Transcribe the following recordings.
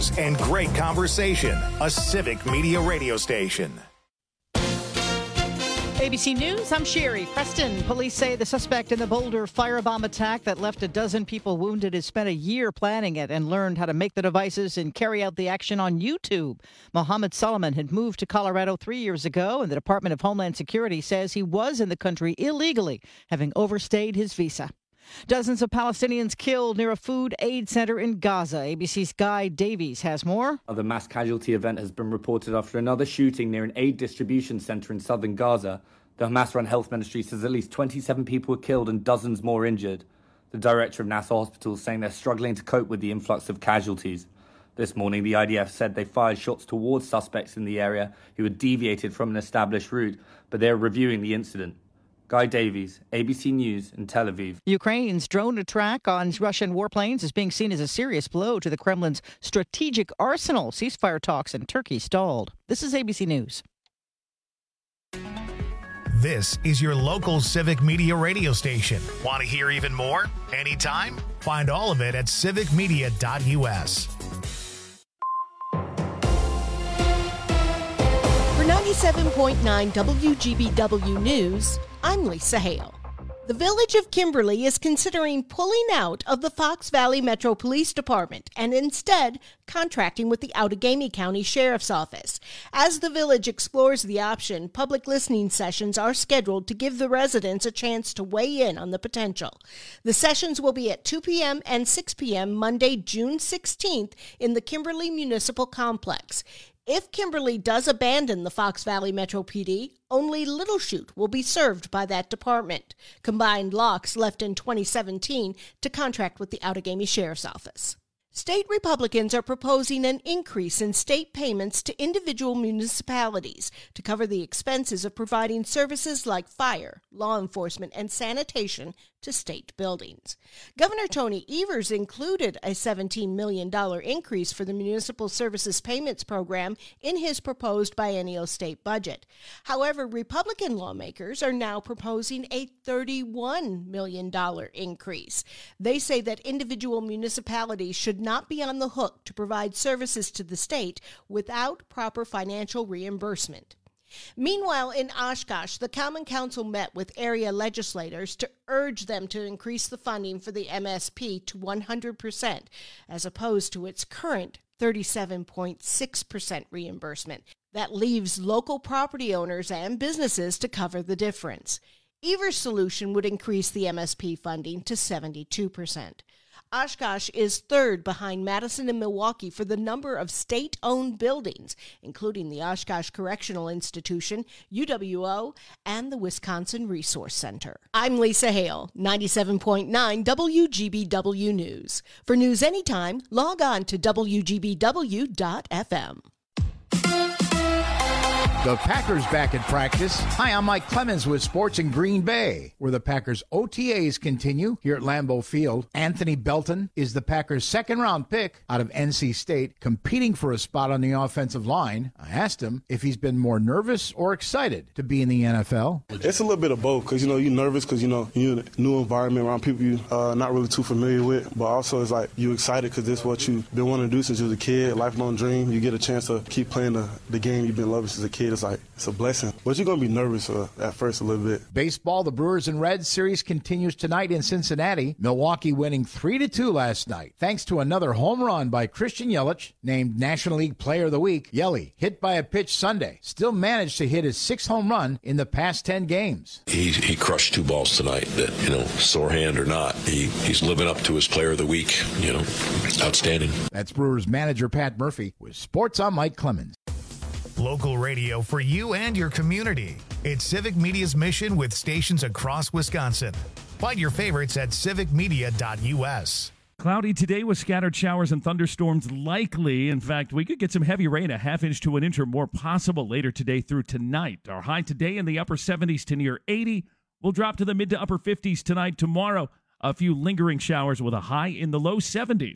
news and great conversation. A Civic Media radio station. ABC News, I'm Sherry Preston. Police say the suspect in the Boulder firebomb attack that left a dozen people wounded has spent a year planning it and learned how to make the devices and carry out the action on YouTube. Mohammed Solomon had moved to Colorado 3 years ago, and the Department of Homeland Security says he was in the country illegally, having overstayed his visa. Dozens of Palestinians killed near a food aid center in Gaza. ABC's Guy Davies has more. The mass casualty event has been reported after another shooting near an aid distribution center in southern Gaza. The Hamas-run health ministry says at least 27 people were killed and dozens more injured. The director of Nassau Hospital is saying they're struggling to cope with the influx of casualties. This morning, the IDF said they fired shots towards suspects in the area who had deviated from an established route, but they're reviewing the incident. Guy Davies, ABC News in Tel Aviv. Ukraine's drone attack on Russian warplanes is being seen as a serious blow to the Kremlin's strategic arsenal. Ceasefire talks in Turkey stalled. This is ABC News. This is your local Civic Media radio station. Want to hear even more? Anytime? Find all of it at civicmedia.us. For 97.9 WGBW News, I'm Lisa Hale. The village of Kimberly is considering pulling out of the Fox Valley Metro Police Department and instead contracting with the Outagamie County Sheriff's Office. As the village explores the option, public listening sessions are scheduled to give the residents a chance to weigh in on the potential. The sessions will be at 2 p.m. and 6 p.m. Monday, June 16th in the Kimberly Municipal Complex. If Kimberly does abandon the Fox Valley Metro PD, only Little Chute will be served by that department. Combined Locks left in 2017 to contract with the Outagamie Sheriff's Office. State Republicans are proposing an increase in state payments to individual municipalities to cover the expenses of providing services like fire, law enforcement, and sanitation to state buildings. Governor Tony Evers included a $17 million increase for the Municipal Services Payments Program in his proposed biennial state budget. However, Republican lawmakers are now proposing a $31 million increase. They say that individual municipalities should not be on the hook to provide services to the state without proper financial reimbursement. Meanwhile, in Oshkosh, the Common Council met with area legislators to urge them to increase the funding for the MSP to 100%, as opposed to its current 37.6% reimbursement. That leaves local property owners and businesses to cover the difference. Evers' solution would increase the MSP funding to 72%. Oshkosh is third behind Madison and Milwaukee for the number of state-owned buildings, including the Oshkosh Correctional Institution, UWO, and the Wisconsin Resource Center. I'm Lisa Hale, 97.9 WGBW News. For news anytime, log on to WGBW.FM. The Packers back in practice. Hi, I'm Mike Clemens with Sports in Green Bay, where the Packers OTAs continue here at Lambeau Field. Anthony Belton is the Packers' second-round pick out of NC State, competing for a spot on the offensive line. I asked him if he's been more nervous or excited to be in the NFL. It's a little bit of both, because, you're nervous because, you're in a new environment around people you're not really too familiar with, but also it's like you're excited because this is what you've been wanting to do since you was a kid, lifelong dream. You get a chance to keep playing the game you've been loving since a kid. It's a blessing. But you're going to be nervous at first a little bit. Baseball, the Brewers and Reds series continues tonight in Cincinnati. Milwaukee winning 3-2 last night, thanks to another home run by Christian Yelich, named National League Player of the Week. Yelly, hit by a pitch Sunday, still managed to hit his 6th home run in the past 10 games. He crushed 2 balls tonight that, sore hand or not, he's living up to his Player of the Week, outstanding. That's Brewers manager Pat Murphy with Sports. I'm Mike Clemens. Local radio for you and your community. It's Civic Media's mission with stations across Wisconsin. Find your favorites at civicmedia.us. Cloudy today with scattered showers and thunderstorms likely. In fact, we could get some heavy rain, a half inch to an inch or more possible later today through tonight. Our high today in the upper 70s to near 80. We'll drop to the mid to upper 50s tonight. Tomorrow, a few lingering showers with a high in the low 70s.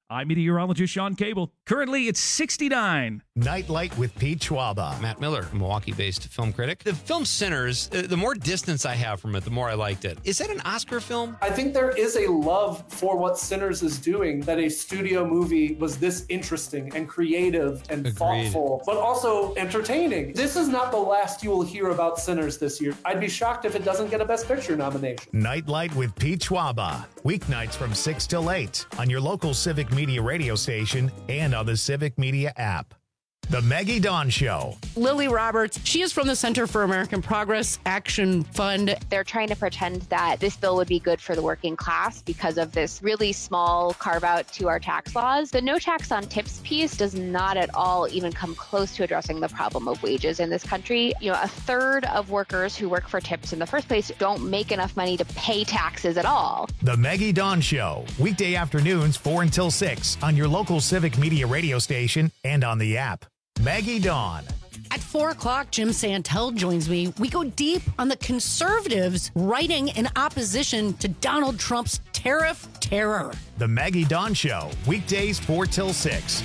I'm meteorologist Sean Cable. Currently, it's 69. Nightlight with Pete Schwaba. Matt Miller, a Milwaukee-based film critic. The film Sinners, the more distance I have from it, the more I liked it. Is that an Oscar film? I think there is a love for what Sinners is doing, that a studio movie was this interesting and creative and thoughtful, but also entertaining. This is not the last you will hear about Sinners this year. I'd be shocked if it doesn't get a Best Picture nomination. Nightlight with Pete Schwaba. Weeknights from 6 till 8 on your local Civic Media radio station and on the Civic Media app. The Maggie Dawn Show. Lily Roberts, she is from the Center for American Progress Action Fund. They're trying to pretend that this bill would be good for the working class because of this really small carve out to our tax laws. The no tax on tips piece does not at all even come close to addressing the problem of wages in this country. You know, a third of workers who work for tips in the first place don't make enough money to pay taxes at all. The Maggie Dawn Show. Weekday afternoons 4 until 6 on your local Civic Media radio station and on the app. Maggie Dawn. At 4 o'clock, Jim Santel joins me. We go deep on the conservatives writing in opposition to Donald Trump's tariff terror. The Maggie Dawn Show. Weekdays 4 till 6.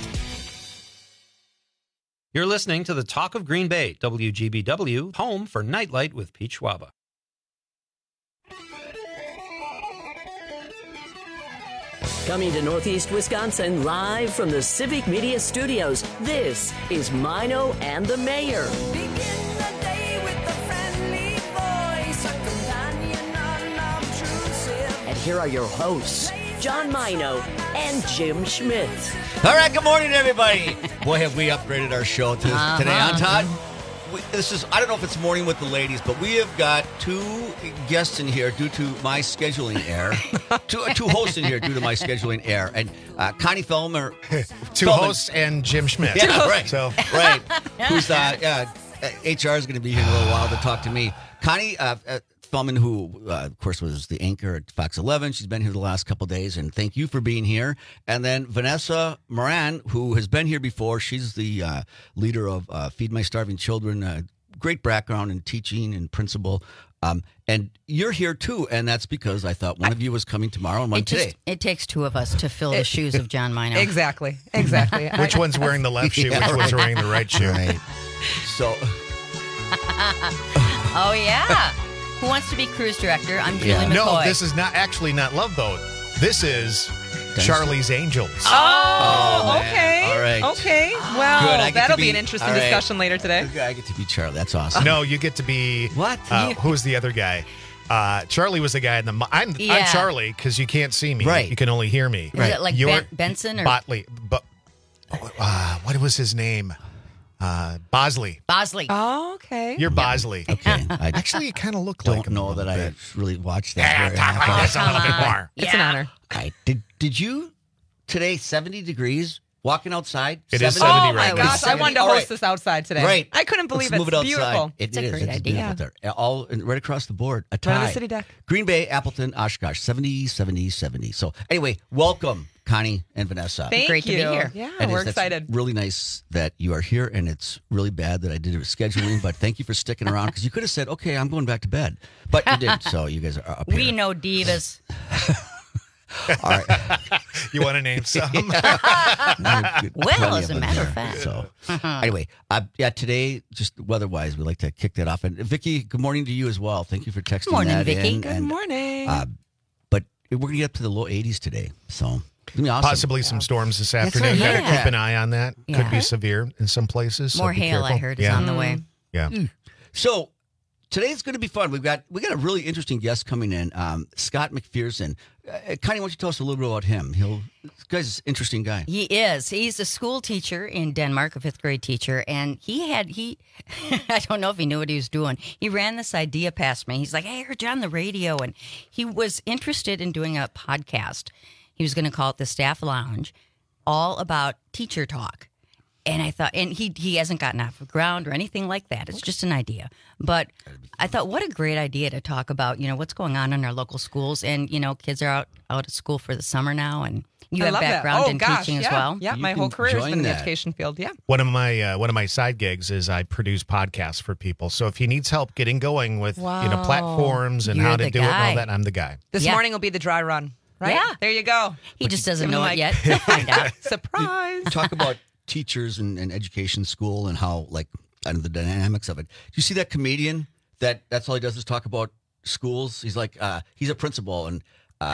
You're listening to the Talk of Green Bay, WGBW, home for Nightlight with Pete Schwaba. Coming to Northeast Wisconsin live from the Civic Media Studios, this is Mino and the Mayor. Begin the day with a friendly voice, a companion unobtrusive. And here are your hosts, John Mino and Jim Schmidt. All right, good morning, everybody. Boy, have we upgraded our show today, huh, Todd? This is, I don't know if it's morning with the ladies, but we have got two guests in here due to my scheduling error. two hosts in here due to my scheduling error. And Connie Feldman. Two hosts and Jim Schmidt. Yeah, right. So, right. Who's HR is going to be here in a little while to talk to me. Connie Feldman, who, of course, was the anchor at Fox 11. She's been here the last couple of days, and thank you for being here. And then Vanessa Moran, who has been here before. She's the leader of Feed My Starving Children. Great background in teaching and principal. And you're here, too, and that's because I thought one of you was coming tomorrow and one today. It takes two of us to fill the shoes of John Mino. Exactly. Which one's wearing the left shoe? Which one's wearing the right shoe? Right. So. Oh, yeah. Who wants to be cruise director? I'm Julie McCoy. No, this is not Love Boat. This is Charlie's Angels. Oh, okay. All right. Okay. Well, that'll be an interesting right. discussion later today. I get to be Charlie. That's awesome. No, you get to be... What? Who's the other guy? Charlie was the guy in the... I'm Charlie because you can't see me. Right. You can only hear me. Is it like Benson or... Botley. What was his name? Bosley. Oh, okay. You're Bosley. Okay. Actually, you kind of look like him. Don't know that I really watched that. Yeah, talk like this a little bit more. It's an honor. Okay. Did you today 70 degrees walking outside? It is 70 right now. Oh my gosh, I wanted to host this outside today. Right. I couldn't believe Let's it. move it It's outside. beautiful. It's a great idea. There. All right across the board. A tie. Right on the city deck. Green Bay, Appleton, Oshkosh, 70, 70, 70. So anyway, welcome, Connie and Vanessa. Great to be here. Yeah, And we're that's excited. Really nice that you are here, and it's really bad that I did it with scheduling, but thank you for sticking around, because you could have said, okay, I'm going back to bed. But you did, so you guys are up here. We know divas. All right. You want to name some? Well, as a matter of fact. So, anyway, today, just weather-wise, we'd like to kick that off. And Vicki, good morning to you as well. Thank you for texting Good morning, that Vicki. in. Good morning. But we're going to get up to the low 80s today, so it's going to be awesome. Possibly some storms this afternoon. right, Got to keep an eye on that. Yeah. Could be severe in some places. More so be hail, careful. I heard, is on the way. Yeah. So today's going to be fun. We got a really interesting guest coming in, Scott McPherson. Connie, why don't you tell us a little bit about him? This guy's an interesting guy. He is. He's a school teacher in Denmark, a fifth grade teacher, and he I don't know if he knew what he was doing. He ran this idea past me. He's like, hey, I heard you on the radio, and he was interested in doing a podcast. He was going to call it the Staff Lounge, all about teacher talk. And I thought, and he hasn't gotten off the ground or anything like that. It's just an idea. But I thought, what a great idea to talk about, what's going on in our local schools. And, kids are out at school for the summer now. And you have background in teaching as well. Yeah, my whole career has been in the education field. Yeah. One of my side gigs is I produce podcasts for people. So if he needs help getting going with, platforms and how to do it and all that, I'm the guy. This morning will be the dry run. right? Yeah. There you go. He just doesn't Give him know like- it yet. He'll find out. Surprise. Talk about teachers and education, school, and how and the dynamics of it. Do you see that comedian that's all he does is talk about schools? He's like he's a principal, and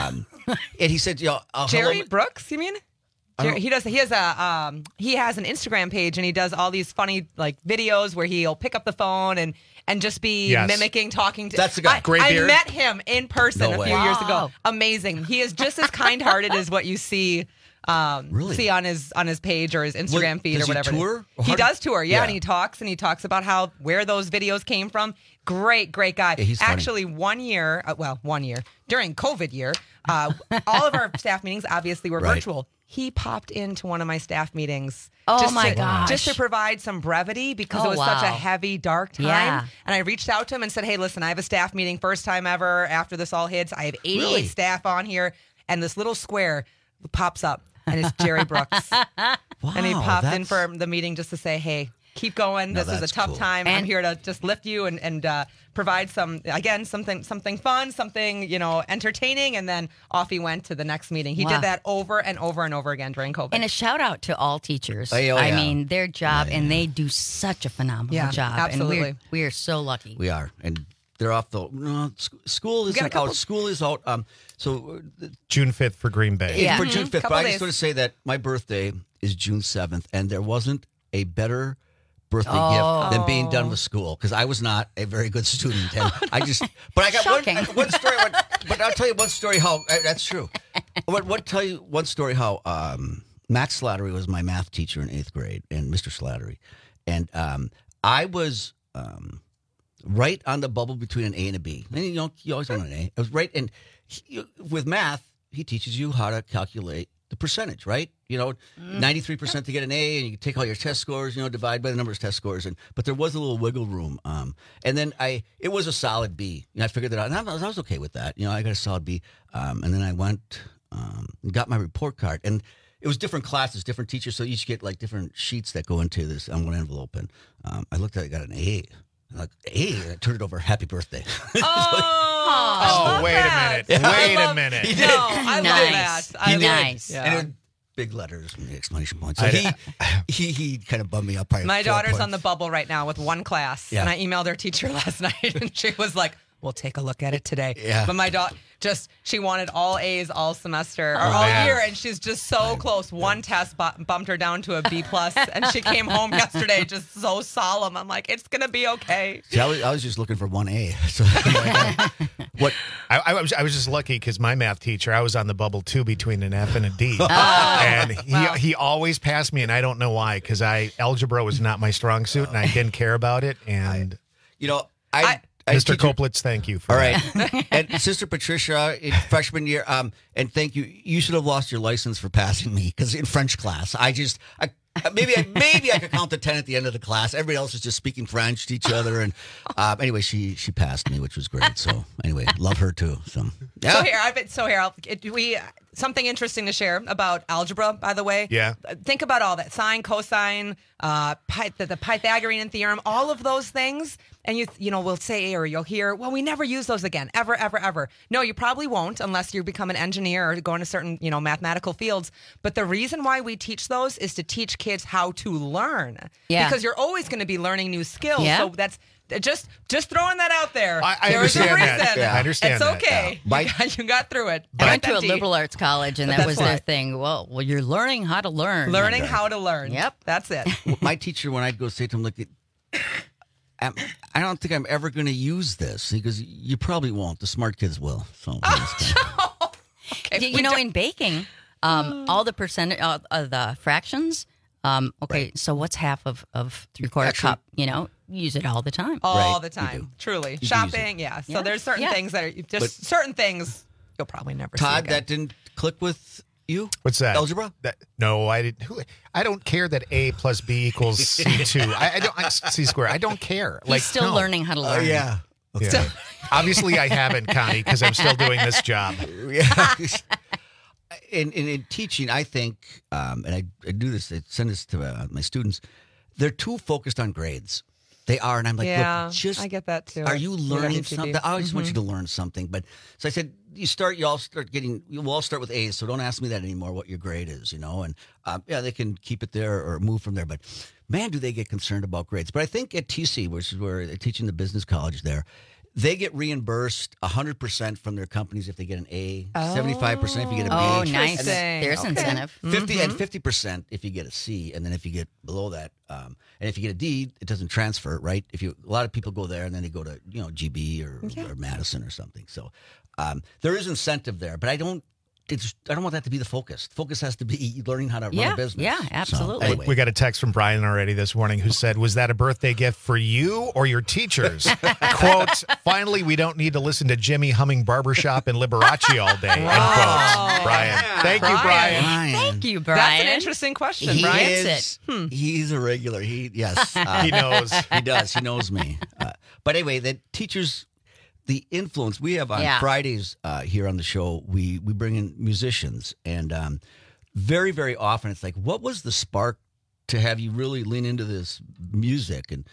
he said, Jerry Brooks, you mean? He has an Instagram page, and he does all these funny videos where he'll pick up the phone and just be mimicking, talking to. That's the guy. Gray beard. I met him in person a few years ago. Wow. Amazing. He is just as kind-hearted as what you see. Really? See on his page or his Instagram feed does or whatever. he tour? He does tour, and he talks about where those videos came from. Great guy. Yeah, he's funny. Actually, 1 year, during COVID year, all of our staff meetings obviously were Right. virtual. He popped into one of my staff meetings. Oh, my gosh. Just to provide some brevity because it was such a heavy, dark time. Yeah. And I reached out to him and said, hey, listen, I have a staff meeting, first time ever after this all hits. I have 88 Really? staff on here, and this little square pops up, and it's Jerry Brooks. And he popped in for the meeting just to say, hey, keep going. No, This is a that's tough cool. time. I'm here to just lift you and provide something fun, something, entertaining. And then off he went to the next meeting. He Wow. did that over and over and over again during COVID. And a shout out to all teachers. Oh, yeah. I mean, their job, and they do such a phenomenal job. absolutely. And we are so lucky. We are, and they're off the. No, school isn't out. School is out. So June 5th for Green Bay. Yeah. for June 5th. But Couple I just days. want to say that my birthday is June 7th, and there wasn't a better birthday gift than being done with school, because I was not a very good student, and I just. But I got one story. But I'll tell you one story how that's true. Tell you one story how Max Slattery was my math teacher in 8th grade, and Mr. Slattery, and I was. Right on the bubble between an A and a B. And you always want an A. I was right. And with math, he teaches you how to calculate the percentage, right? 93% to get an A, and you take all your test scores, divide by the number of test scores. But there was a little wiggle room. And then it was a solid B. I figured that out. And I was okay with that. I got a solid B. And then I went and got my report card. And it was different classes, different teachers. So you each get different sheets that go into this on one envelope. And I looked at it, got an A. Like, hey, I turned it over. Happy birthday. Oh, wait a minute. Wait a minute. He did. No, I Nice. love that. Nice. Yeah. And it was big letters and the exclamation points. So he kind of bummed me up. Probably My 4 daughter's points. on the bubble right now with one class, Yeah. and I emailed her teacher last night, and she was like, "We'll take a look at it today." Yeah. But my daughter she wanted all A's all semester or Oh, all man. year, and she's just so close. One test bumped her down to a B plus, and she came home yesterday just so solemn. I'm like, "It's gonna be okay." See, I was just looking for 1A. So, what? I was just lucky because my math teacher, I was on the bubble too between an F and a D, and he always passed me, and I don't know why, because algebra was not my strong suit, and I didn't care about it. And Mr. Koplitz, thank you for all right. And Sister Patricia in freshman year, and thank you. You should have lost your license for passing me, because in French class, maybe I could count to 10 at the end of the class. Everybody else is just speaking French to each other, and anyway, she passed me, which was great. So anyway, love her too. So yeah. Something interesting to share about algebra, by the way. Yeah. Think about all that sine, cosine, the Pythagorean theorem, all of those things. And we'll say, or you'll hear, well, we never use those again, ever, ever, ever. No, you probably won't unless you become an engineer or go into certain, mathematical fields. But the reason why we teach those is to teach kids how to learn. Yeah. Because you're always going to be learning new skills. Yeah. So that's just throwing that out there. I There's a understand that. reason. Yeah, I understand it's that. okay. Yeah. You got through it. I went to a Empty. liberal arts college, and that That's was their why. thing. Well, you're learning how to learn. Learning how to learn. Yep. That's it. My teacher, when I'd go say to him, like, I don't think I'm ever going to use this. He goes, you probably won't. The smart kids will. So Okay, in baking, all the percentage of the fractions. So what's half of 3/4 cup? Use it all the time. all the you time. do. Truly. You do use Shopping, yeah. So there's certain things that are just certain things you'll probably never see Todd, again. that didn't click with you? What's that? Algebra? No, I didn't. I don't care that A plus B equals C2. I don't C squared. I don't care. He's still learning how to learn. Yeah. Yeah. Obviously, I haven't, Connie, because I'm still doing this job. Yeah. In teaching, I think, and I do this, I send this to my students, they're too focused on grades. They are, and I'm like, Yeah, look, just I get that too. Are you learning WTB. something? I just want you Mhm. to learn something. But so I said, we'll all start with A's. So don't ask me that anymore. What your grade is, And yeah, they can keep it there or move from there. But man, do they get concerned about grades? But I think at TC, which is where they're teaching the business college there, they get reimbursed 100% from their companies if they get an A, 75% if you get a B. Oh, nice. There's incentive. 50% if you get a C, and then if you get below that, and if you get a D, it doesn't transfer, right? A lot of people go there and then they go to GB or Madison or something. So there is incentive there, but I don't want that to be the focus. Focus has to be learning how to run a business. Yeah, absolutely. So, anyway. We got a text from Brian already this morning who said, was that a birthday gift for you or your teachers? Quote, finally, we don't need to listen to Jimmy humming barbershop and Liberace all day. End quote. Brian. Thank you, Brian. Thank you, Brian. That's an interesting question, He Brian. is, He's a regular. Yes. He knows. He does. He knows me. But anyway, the teachers, the influence we have on Fridays here on the show, we bring in musicians. And very, very often it's like, what was the spark to have you really lean into this music? And,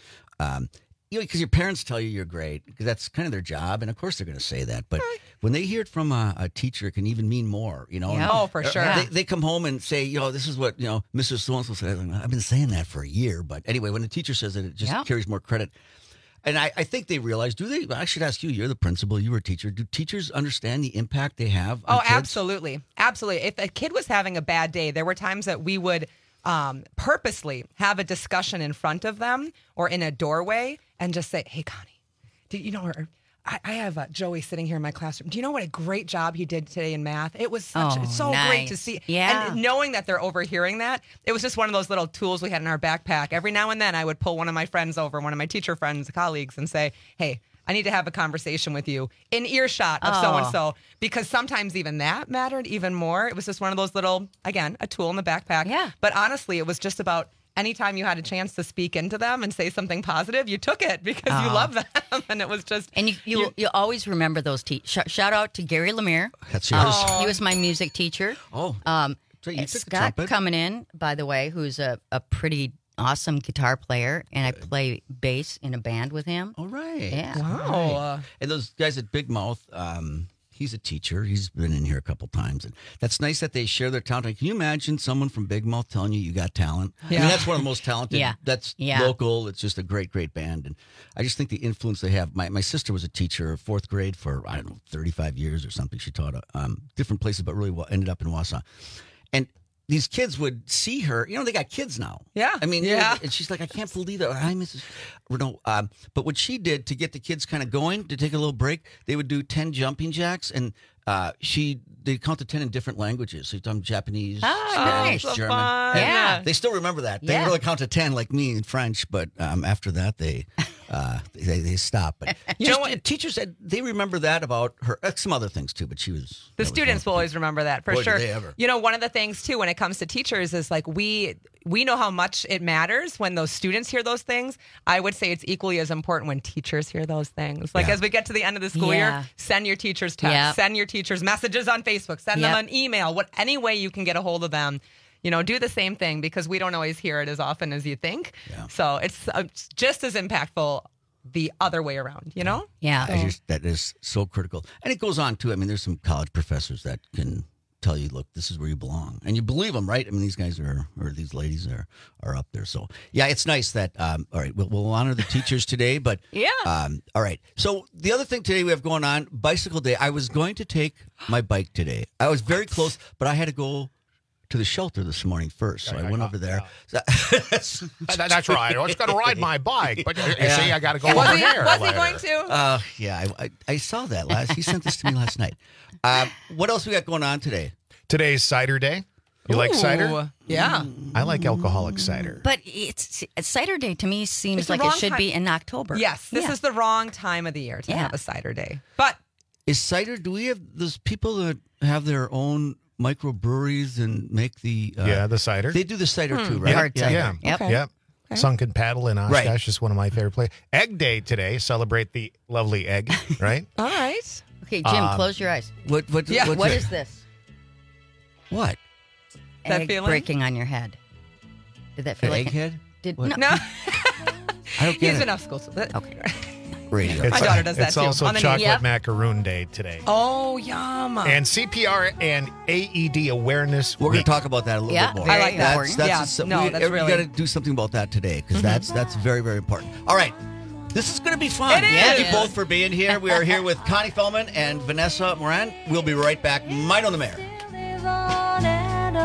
because your parents tell you you're great, because that's kind of their job. And of course they're going to say that. But when they hear it from a teacher, it can even mean more, Yeah. Oh, for sure. They come home and say, this is what, Mrs. So-and-so said. I've been saying that for a year. But anyway, when the teacher says it, it just carries more credit. And I think they realize, do they? I should ask you, you're the principal, you were a teacher. Do teachers understand the impact they have on kids? Absolutely. Absolutely. If a kid was having a bad day, there were times that we would purposely have a discussion in front of them or in a doorway and just say, hey, Connie, do you know her? I have Joey sitting here in my classroom. Do you know what a great job he did today in math? It was so great to see. Yeah. And knowing that they're overhearing that, it was just one of those little tools we had in our backpack. Every now and then I would pull one of my friends over, one of my teacher friends, colleagues, and say, hey, I need to have a conversation with you in earshot of so-and-so. Because sometimes even that mattered even more. It was just one of those little, again, a tool in the backpack. Yeah. But honestly, it was just about anytime you had a chance to speak into them and say something positive, you took it because you love them. And it was just... And you always remember those teachers. Shout out to Gary Lemire. That's yours. He was my music teacher. Oh. So you took the Scott trumpet. coming in, by the way, who's a pretty awesome guitar player, and I play bass in a band with him. All right. Yeah. Wow. And those guys at Big Mouth, he's a teacher. He's been in here a couple times. And that's nice that they share their talent. Can you imagine someone from Big Mouth telling you got talent? Yeah. I mean, that's one of the most talented. Yeah. That's Yeah. local. It's just a great, great band. And I just think the influence they have. My sister was a teacher, fourth grade for, 35 years or something. She taught different places, but really ended up in Wausau. And these kids would see her. They got kids now. Yeah. I mean, yeah. and she's like, I can't believe that. Hi, Mrs. Renault. But what she did to get the kids kind of going, to take a little break, they would do 10 jumping jacks, and they count to 10 in different languages. So you've done Japanese, Spanish, nice. German. Fun. And Yeah. They still remember that. They Yeah. really count to 10 like me in French, but after that, they stop. But You know what? Teachers said they remember that about her. Some other things too, but she was. The students will always remember that for Boy, do sure. they ever. One of the things too when it comes to teachers is like we know how much it matters when those students hear those things. I would say it's equally as important when teachers hear those things. Like as we get to the end of the school year, send your teachers texts, send your teachers messages on Facebook, send them an email, any way you can get a hold of them. Do the same thing because we don't always hear it as often as you think. Yeah. So it's just as impactful the other way around, Yeah. That is so critical. And it goes on too. I mean, there's some college professors that can tell you, look, this is where you belong. And you believe them, right? I mean, these guys or these ladies are up there. So, yeah, it's nice that, all right, we'll honor the teachers today. But, all right. So the other thing today we have going on, Bicycle Day. I was going to take my bike today. I was very close, but I had to go to the shelter this morning first. So I went over there. Yeah. That's right. I was going to ride my bike, but you see, I got to go was over he, here. Was he going to? Yeah, I saw that last. He sent this to me last night. What else we got going on today? Today's cider day. You like cider? Yeah. I like alcoholic cider. But it's cider day to me seems It's the like it wrong should time. be in October. Yes, this is the wrong time of the year to have a cider day. But is cider? Do we have those people that have their own microbreweries and make the the cider? They do the cider too, right? Hard cider. Yeah. Yep. Okay. Yep. Okay. Sunken Paddle in Oshkosh Right. is one of my favorite places. Egg Day today. Celebrate the lovely egg, right? all right. Okay, Jim, close your eyes. What What is this? What? That Egg feeling? breaking on your head. Did that feel An like egghead? Did What? no? No. I don't get He's it. been off school. Okay. Radio. It's, My daughter does that it's too. also On the knee. chocolate Yep. macaroon day today. Oh, yum. And CPR and AED awareness. We're going week. to talk about that a little Yeah, bit more. I like that. That's Yeah, no, that's we really- got to do something about that today because that's very, very important. All right. This is going to be fun. It Thank is. you both for being here. We are here with Connie Feldman and Vanessa Moran. We'll be right back. Mine on the Mayor. Live on and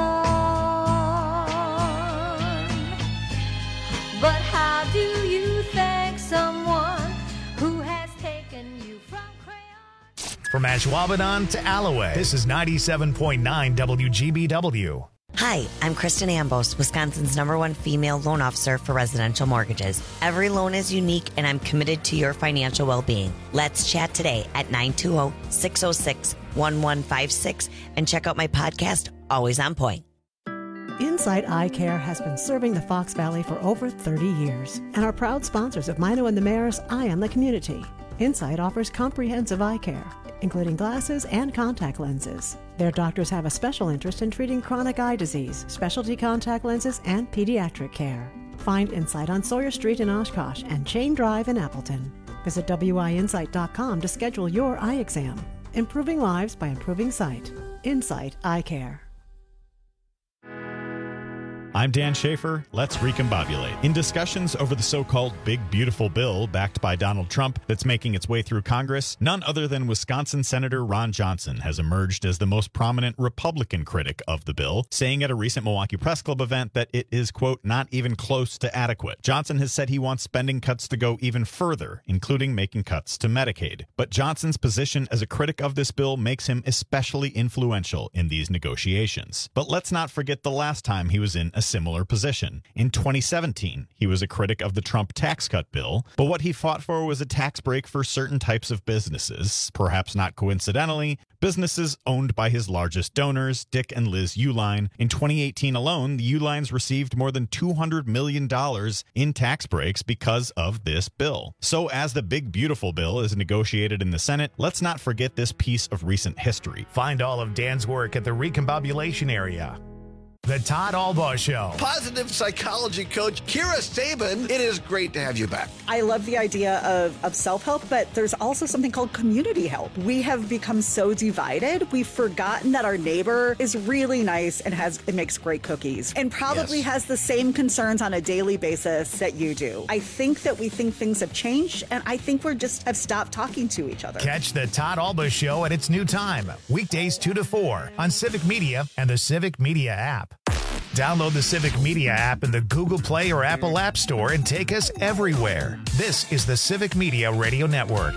on. But how do you thank someone who has taken you from crayon? From Ashwaubenon to Alloway, this is 97.9 WGBW. Hi, I'm Kristen Ambos, Wisconsin's #1 female loan officer for residential mortgages. Every loan is unique, and I'm committed to your financial well-being. Let's chat today at 920-606-1156 and check out my podcast, Always on Point. Insight Eye Care has been serving the Fox Valley for over 30 years and are proud sponsors of Mino and the Mayor's Eye on the Community. Insight offers comprehensive eye care, including glasses and contact lenses. Their doctors have a special interest in treating chronic eye disease, specialty contact lenses, and pediatric care. Find Insight on Sawyer Street in Oshkosh and Chain Drive in Appleton. Visit WIinsight.com to schedule your eye exam. Improving lives by improving sight. Insight Eye Care. I'm Dan Schaefer. Let's recombobulate. In discussions over the so-called Big Beautiful Bill backed by Donald Trump that's making its way through Congress, none other than Wisconsin Senator Ron Johnson has emerged as the most prominent Republican critic of the bill, saying at a recent Milwaukee Press Club event that it is, quote, not even close to adequate. Johnson has said he wants spending cuts to go even further, including making cuts to Medicaid. But Johnson's position as a critic of this bill makes him especially influential in these negotiations. But let's not forget the last time he was in a similar position. In 2017, he was a critic of the Trump tax cut bill, but what he fought for was a tax break for certain types of businesses. Perhaps not coincidentally, businesses owned by his largest donors, Dick and Liz Uline. In 2018 alone, the Ulines received more than $200 million in tax breaks because of this bill. So as the Big Beautiful Bill is negotiated in the Senate, let's not forget this piece of recent history. Find all of Dan's work at the Recombobulation area. The Todd Albaugh Show. Positive psychology coach Kira Sabin, it is great to have you back. I love the idea of self-help, but there's also something called community help. We have become so divided, we've forgotten that our neighbor is really nice and makes great cookies and probably has the same concerns on a daily basis that you do. I think that we think things have changed, and I think we're just have stopped talking to each other. Catch the Todd Albaugh Show at its new time, weekdays 2 to 4 on Civic Media and the Civic Media app. Download the Civic Media app in the Google Play or Apple App Store and take us everywhere. This is the Civic Media Radio Network.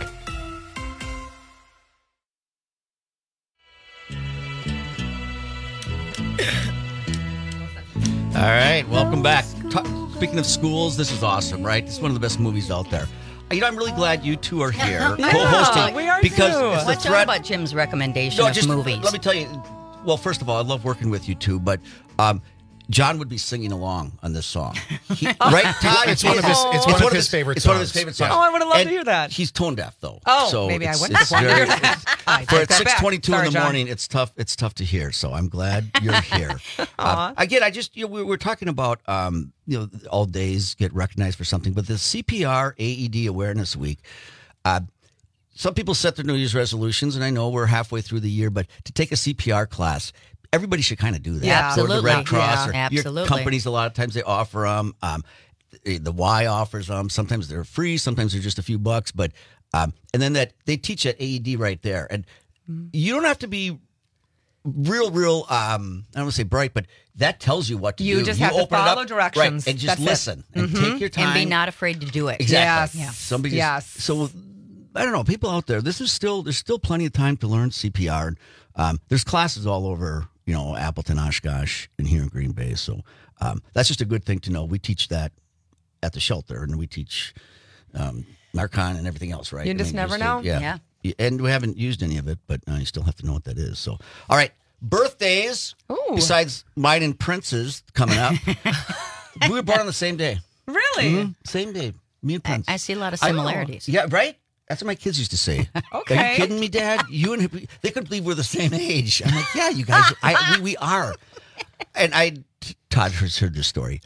All right, welcome back. Speaking of schools, this is awesome, right? This is one of the best movies out there. You know, I'm really glad you two are here co-hosting. We are because too. it's the Let's talk thread. about Jim's recommendation of movies. Let me tell you. Well, first of all, I love working with you two, but John would be singing along on this song. Right, Todd? It's one of his favorite It's one of his favorite songs. Oh, I would have loved And to hear that. He's tone deaf, though. Oh, so maybe I it's- wouldn't it's have wanted to very- hear that. I For take at that back. 6:22 Sorry, in the John. morning, it's tough to hear. So I'm glad you're here. Aw. Again, we were talking about all days get recognized for something, but the CPR AED Awareness Week. Some people set their New Year's resolutions, and I know we're halfway through the year, but to take a CPR class, everybody should kind of do that. Yeah, Go to the absolutely. Red Cross Yeah, or absolutely. your companies. A lot of times they offer them. The Y offers them. Sometimes they're free. Sometimes they're just a few bucks. But and then they teach at AED right there, and you don't have to be real. I don't want to say bright, but that tells you what to do. You just have to open it follow up, directions. right, and just That's it. listen and take your time And be not afraid to do it. Exactly. Yes. Somebody. Yes. So I don't know. People out there, there's still plenty of time to learn CPR. There's classes all over, Appleton, Oshkosh, and here in Green Bay. So that's just a good thing to know. We teach that at the shelter, and we teach Narcon and everything else, right? You just never know. Yeah. And we haven't used any of it, but you still have to know what that is. So, all right. Birthdays, besides mine and Prince's coming up. We were born on the same day. Really? Mm-hmm. Same day. Me and Prince. I see a lot of similarities. Yeah, right? That's what my kids used to say. Okay. Are you kidding me, Dad? You and they couldn't believe we're the same age. I'm like, yeah, you guys, we are. And Todd has heard this story.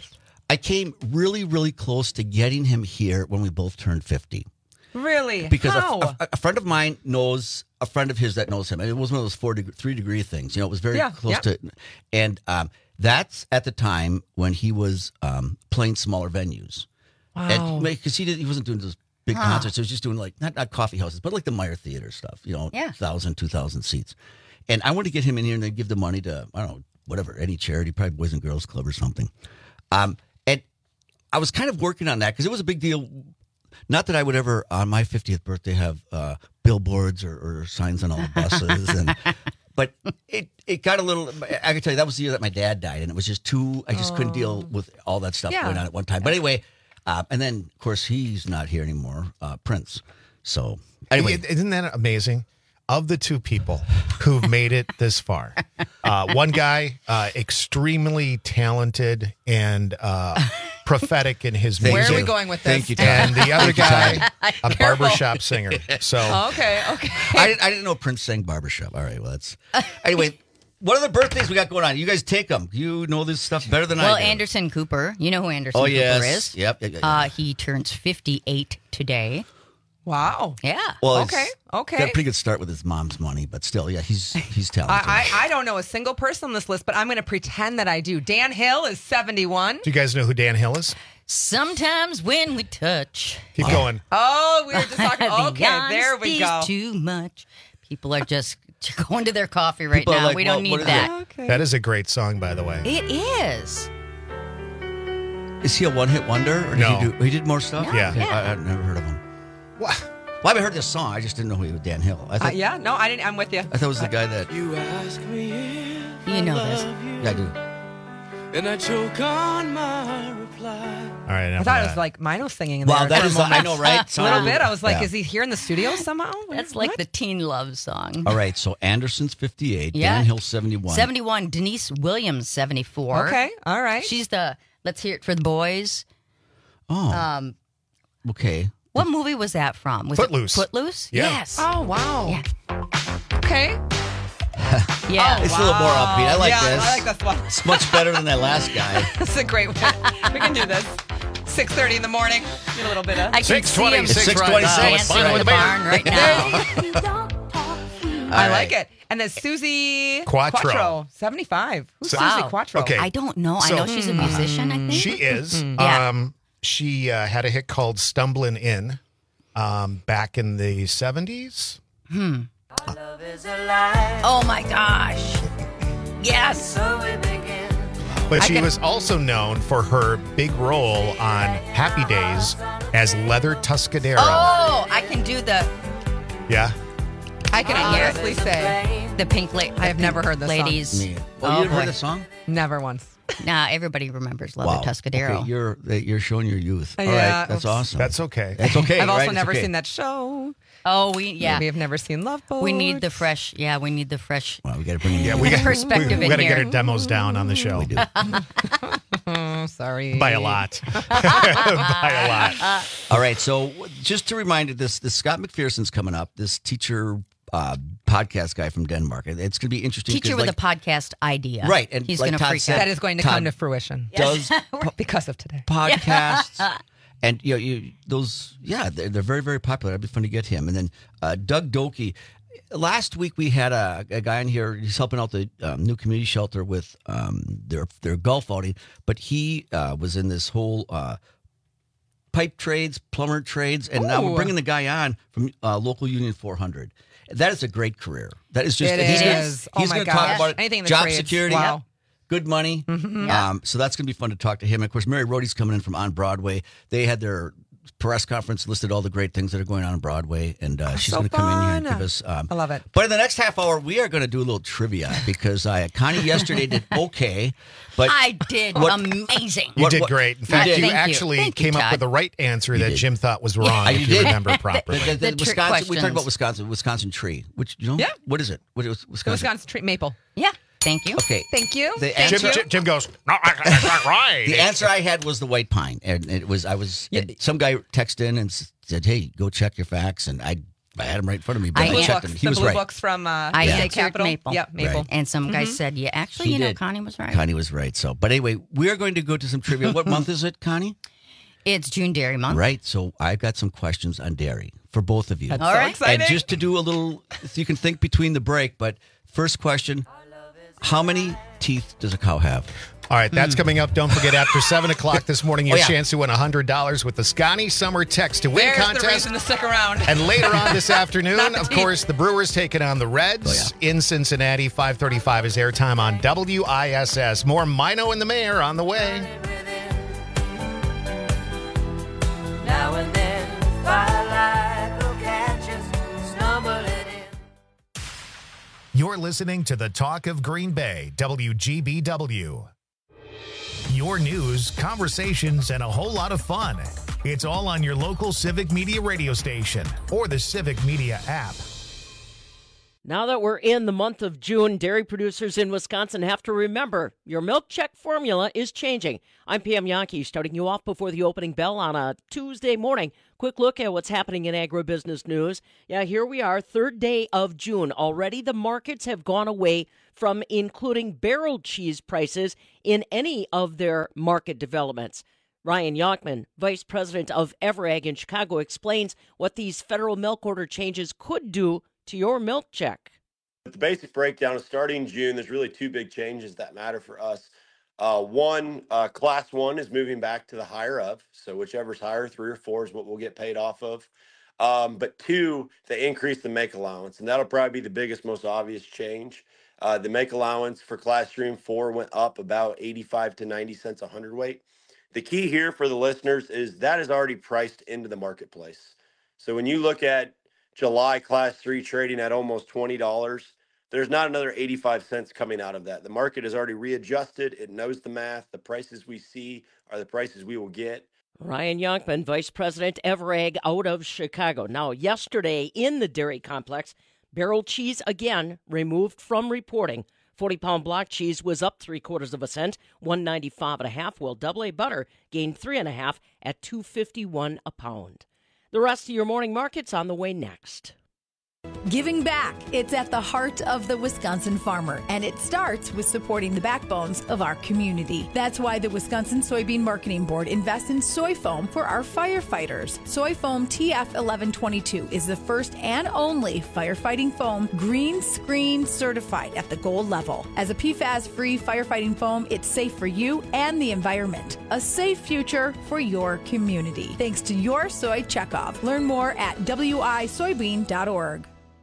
I came really, really close to getting him here when we both turned 50. Really? Because How? a friend of mine knows a friend of his that knows him. And it was one of those 3-degree things. You know, it was very close to it. And that's at the time when he was playing smaller venues. Wow. Because he wasn't doing those big concerts. He was just doing like, not coffee houses, but like the Meyer Theater stuff, 1,000, 2,000 seats. And I wanted to get him in here and then give the money to, I don't know, whatever, any charity, probably Boys and Girls Club or something. And I was kind of working on that because it was a big deal. Not that I would ever, on my 50th birthday, have billboards or signs on all the buses. But it got a little, I can tell you, that was the year that my dad died. And it was just I just couldn't deal with all that stuff going on at one time. But anyway, and then, of course, he's not here anymore, Prince. So anyway. Isn't that amazing? Of the two people who've made it this far, one guy, extremely talented and prophetic in his music. Where are we going with this? Thank you, Tom. And the other guy, a barbershop singer. So Okay. I didn't know Prince sang barbershop. All right, well, that's... Anyway, what other birthdays we got going on? You guys take them. You know this stuff better than I do. Well, Anderson Cooper. You know who Anderson Cooper is? Yep. He turns 58 today. Wow. Yeah. Well, Okay. Got a pretty good start with his mom's money, but still, yeah, he's talented. I don't know a single person on this list, but I'm going to pretend that I do. Dan Hill is 71. do you guys know who Dan Hill is? Sometimes when we touch. Keep going. Oh, we were just talking. The Okay, there we go. honesty's too much. People are just going to their coffee right People are now. like, we don't what need is that. Okay. That is a great song, by the way. It is. Is he a one-hit wonder? Or No. He did more stuff? Yeah. I've never heard of him. What? Well, I heard this song. I just didn't know who he was, Dan Hill. I thought, No, I didn't. I'm with you. I thought it was the guy that... You ask me if You know this. Yeah, I do. and I choke on my reply. All right. I thought it was like Mino singing in Wow, there. that for a is, moment. I know, right? A little bit. I was like, Yeah. is he here in the studio somehow? That's like the teen love song. All right, so Anderson's 58, Yeah. Dan Hill 71. 71. Denise Williams, 74. Okay, all right. She's the Let's Hear It for the Boys. Oh, okay. What movie was that from? Was Footloose. It Footloose? Yeah. Yes. Oh, wow. Yeah. Okay. Yeah. It's a little more upbeat. I like this. I like this one. It's much better than that last guy. This is a great one. We can do this. 6:30 in the morning. Get a little bit of. I can see him 6:26. dancing in the barn right now. I like it. And then Susie Quattro. 75. Who's So- Susie Wow. Quattro? Okay. I don't know. I So- know she's a musician, I think. She is. Yeah. She had a hit called "Stumbling In" back in the 70s. Oh my gosh. Yes. But she was also known for her big role on Happy Days as Leather Tuscadero. Oh, I can do the Yeah. I can honestly say pink lady. I have never heard this ladies. song. Me. Oh, you never heard the song? Never once. Nah, everybody remembers Leather Tuscadero. Okay, you're showing your youth. All Yeah, right, that's awesome. That's okay. That's okay. I've also right? It's never okay. seen that show. Oh, we Maybe I've never seen Love Boat. We need the fresh. Yeah, we need the fresh. Well, we got to bring in we got perspective we in got to here. get her demos down on the show. We do. Sorry. By a lot. By a lot. All right, so just to remind you, this Scott McPherson's coming up, this teacher podcast guy from Denmark. It's going to be interesting. Teacher with a podcast idea. Right, and he's like going to Todd freak said, out. That is going to Todd come to fruition. does Because of today. podcasts. And they're very, very popular. It'd be fun to get him. And then Doug Doki. Last week we had a guy in here. He's helping out the new community shelter with their golf outing. But he was in this whole pipe trades, plumber trades, and now we're bringing the guy on from local Union 400. That is a great career. That is just It he's is. Gonna, he's Oh my going to talk gosh. about it. Anything in the Job trades. security. Wow. Good money. So that's going to be fun to talk to him. And of course, Mary Rohde's coming in from On Broadway. They had their press conference, listed all the great things that are going on Broadway. And she's so going to come in here and fun. give us. I love it. But in the next half hour, we are going to do a little trivia because Connie yesterday did okay. But I did amazing. You did great. In fact, Thank you you. actually Thank you, came up Todd. with the right answer that Jim thought was wrong, Yeah, if you you did. remember properly. The trick Wisconsin, we talked about questions. Wisconsin tree, which, you know, Yeah. what is it? What is The Wisconsin? Wisconsin Tree Maple. Yeah. Thank you. Okay. Thank you. The Thank answer- you. Jim goes, no, that's not right. The answer I had was the white pine, and and some guy texted in and said, "Hey, go check your facts," and I I had him right in front of me, but I blue checked books, him. He the was blue right. books from I State answered Capitol. Maple. Yep, Maple. Right. And some guy said, yeah, actually, He did. Connie was right. Connie was right. So, but anyway, we are going to go to some trivia. What month is it, Connie? It's June Dairy Month. Right. So I've got some questions on dairy for both of you. That's All so right. exciting. And just to do a little, so you can think between the break, but first question, how many teeth does a cow have? All right, that's coming up. Don't forget, after 7 o'clock this morning, your Oh, yeah. chance to win $100 with the Scotty Summer Text to Win There's the contest. reason to stick around. And later on this Not afternoon, the of teeth. course, the Brewers taking on the Reds in Cincinnati. 5:35 is airtime on WISS. More Mino and the Mayor on the way. Now and then, firelight will catch us, stumbling in. You're listening to the Talk of Green Bay, WGBW. Your news, conversations, and a whole lot of fun. It's all on your local Civic Media radio station or the Civic Media app. Now that we're in the month of June, dairy producers in Wisconsin have to remember your milk check formula is changing. I'm PM Yankee, starting you off before the opening bell on a Tuesday morning. Quick look at what's happening in agribusiness news. Yeah, here we are, third day of June. Already the markets have gone away from including barrel cheese prices in any of their market developments. Ryan Yockman, Vice President of Everag in Chicago, explains what these federal milk order changes could do to your milk check. The basic breakdown is starting June. There's really two big changes that matter for us. One, class 1 is moving back to the higher of. So whichever's higher, 3 or 4 is what we'll get paid off of. But 2, they increase the make allowance. And that'll probably be the biggest, most obvious change. The make allowance for class 3 and 4 went up about 85 to 90 cents a hundredweight. The key here for the listeners is that is already priced into the marketplace. So when you look at July class 3 trading at almost $20, there's not another 85 cents coming out of that. The market is already readjusted. It knows the math. The prices we see are the prices we will get. Ryan Yonkman, Vice President, Everag out of Chicago. Now, yesterday in the dairy complex, barrel cheese again removed from reporting. 40-pound block cheese was up 0.75 cents, $1.95.5, while double A butter gained 3.5 at $2.51 a pound. The rest of your morning market's on the way next. Giving back. It's at the heart of the Wisconsin farmer, and it starts with supporting the backbones of our community. That's why the Wisconsin Soybean Marketing Board invests in soy foam for our firefighters. Soy foam TF 1122 is the first and only firefighting foam green screen certified at the gold level. As a PFAS-free firefighting foam, it's safe for you and the environment. A safe future for your community. Thanks to your soy checkoff. Learn more at wisoybean.org.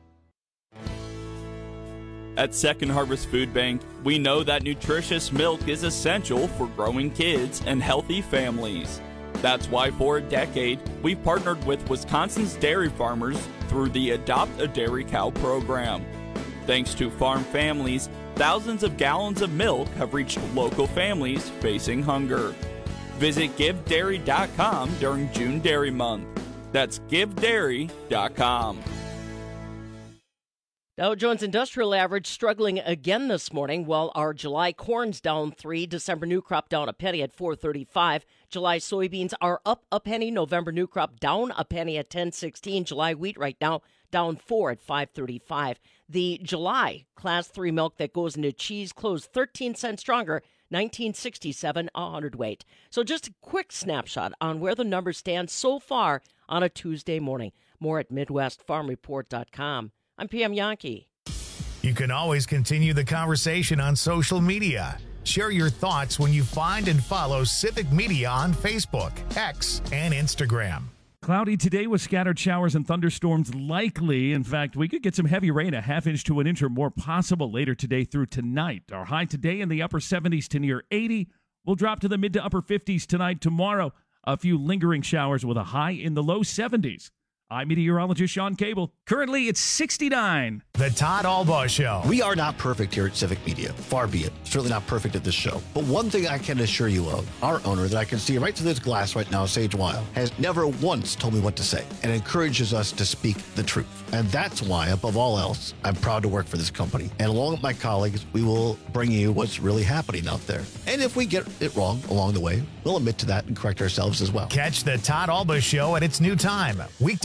At Second Harvest Food Bank, we know that nutritious milk is essential for growing kids and healthy families. That's why for a decade, we've partnered with Wisconsin's dairy farmers through the Adopt a Dairy Cow program. Thanks to farm families, thousands of gallons of milk have reached local families facing hunger. Visit GiveDairy.com during June Dairy Month. That's GiveDairy.com. Dow Jones Industrial Average struggling again this morning, while our July corn's down 3, December new crop down a penny at 4.35. July soybeans are up a penny, November new crop down a penny at 10.16. July wheat right now down 4 at 5.35. The July class 3 milk that goes into cheese closed 13 cents stronger, 19.67 a hundredweight. So just a quick snapshot on where the numbers stand so far on a Tuesday morning. More at MidwestFarmReport.com. I'm PM Yankee. You can always continue the conversation on social media. Share your thoughts when you find and follow Civic Media on Facebook, X, and Instagram. Cloudy today with scattered showers and thunderstorms likely. In fact, we could get some heavy rain, a half inch to an inch or more possible later today through tonight. Our high today in the upper 70s to near 80. We'll drop to the mid to upper 50s tonight. Tomorrow, a few lingering showers with a high in the low 70s. I'm meteorologist Sean Cable. Currently, it's 69. The Todd Albaugh Show. We are not perfect here at Civic Media. Far be it. Certainly not perfect at this show. But one thing I can assure you of, our owner that I can see right through this glass right now, Sage Weil, has never once told me what to say and encourages us to speak the truth. And that's why, above all else, I'm proud to work for this company. And along with my colleagues, we will bring you what's really happening out there. And if we get it wrong along the way, we'll admit to that and correct ourselves as well. Catch the Todd Albaugh Show at its new time, weekdays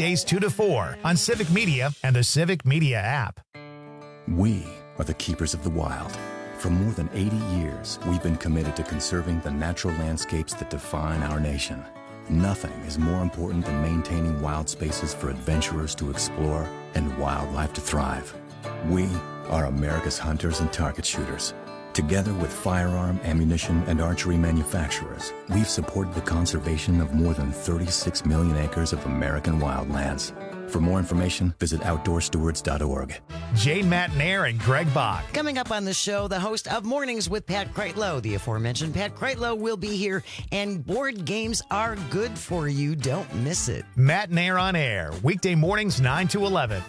weekdays 2 to 4 on Civic Media and the Civic Media app. We are the keepers of the wild. For more than 80 years, we've been committed to conserving the natural landscapes that define our nation. Nothing is more important than maintaining wild spaces for adventurers to explore and wildlife to thrive. We are America's hunters and target shooters. Together with firearm, ammunition, and archery manufacturers, we've supported the conservation of more than 36 million acres of American wildlands. For more information, visit OutdoorStewards.org. Jay Matnair and Greg Bach. Coming up on the show, the host of Mornings with Pat Kreitlow. The aforementioned Pat Kreitlow will be here, and board games are good for you. Don't miss it. Matnair on air, weekday mornings 9 to 11.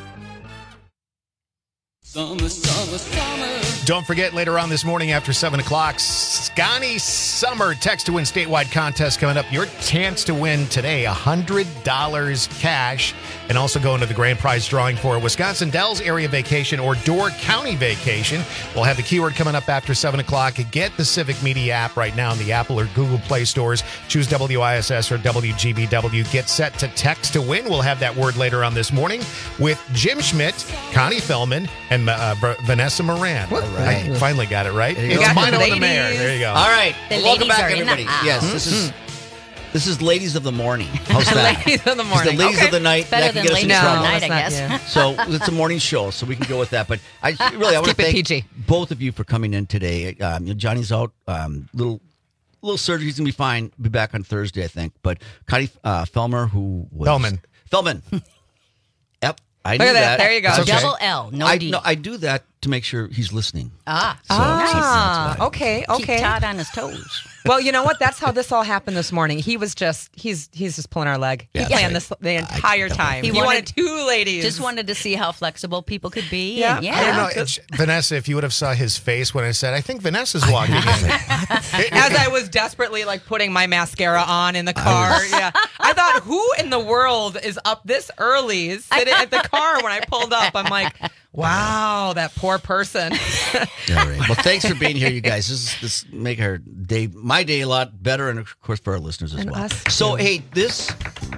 Summer, summer, summer. Don't forget, later on this morning after 7 o'clock, Scotty Summer Text to Win statewide contest coming up. Your chance to win today, $100 cash, and also go into the grand prize drawing for a Wisconsin Dells area vacation or Door County vacation. We'll have the keyword coming up after 7 o'clock. Get the Civic Media app right now in the Apple or Google Play stores. Choose WISS or WGBW. Get set to text to win. We'll have that word later on this morning with Jim Schmidt, Connie Fellman, and Vanessa Moran. Right. I finally got it right. It's Mino and the Mayor. There you go. All right. The Welcome ladies back, are in the everybody. house. Yes, this is Ladies of the Morning. How's that? Ladies of the 'Cause morning. the Ladies Okay. of the Night, Better that can than get us in Ladies of the trouble. Night, I not- guess. yeah. So it's a morning show, so we can go with that. But I want to keep it thank PG. both of you for coming in today. Johnny's out. Little surgery's gonna be fine. Be back on Thursday, I think. But Connie Fellmer, who was Fellman. Yep, I knew Look at that. that. There you go. It's okay. Double L, no D. I do that to make sure he's listening. Ah. So that's why. Okay. Keep Todd on his toes. Well, you know what? That's how this all happened this morning. He was he's just pulling our leg. Yeah, he planned that's this the entire time. He wanted two ladies. Just wanted to see how flexible people could be. Yeah. and I don't know. Vanessa, if you would have saw his face when I said, I think Vanessa's walking in. As I was desperately putting my mascara on in the car. I thought, who in the world is up this early sitting at the car when I pulled up? I'm like, wow, that poor person. All right. Well, thanks for being here, you guys. This make our day, my day, a lot better, and of course for our listeners as And well. us So, too. hey, this.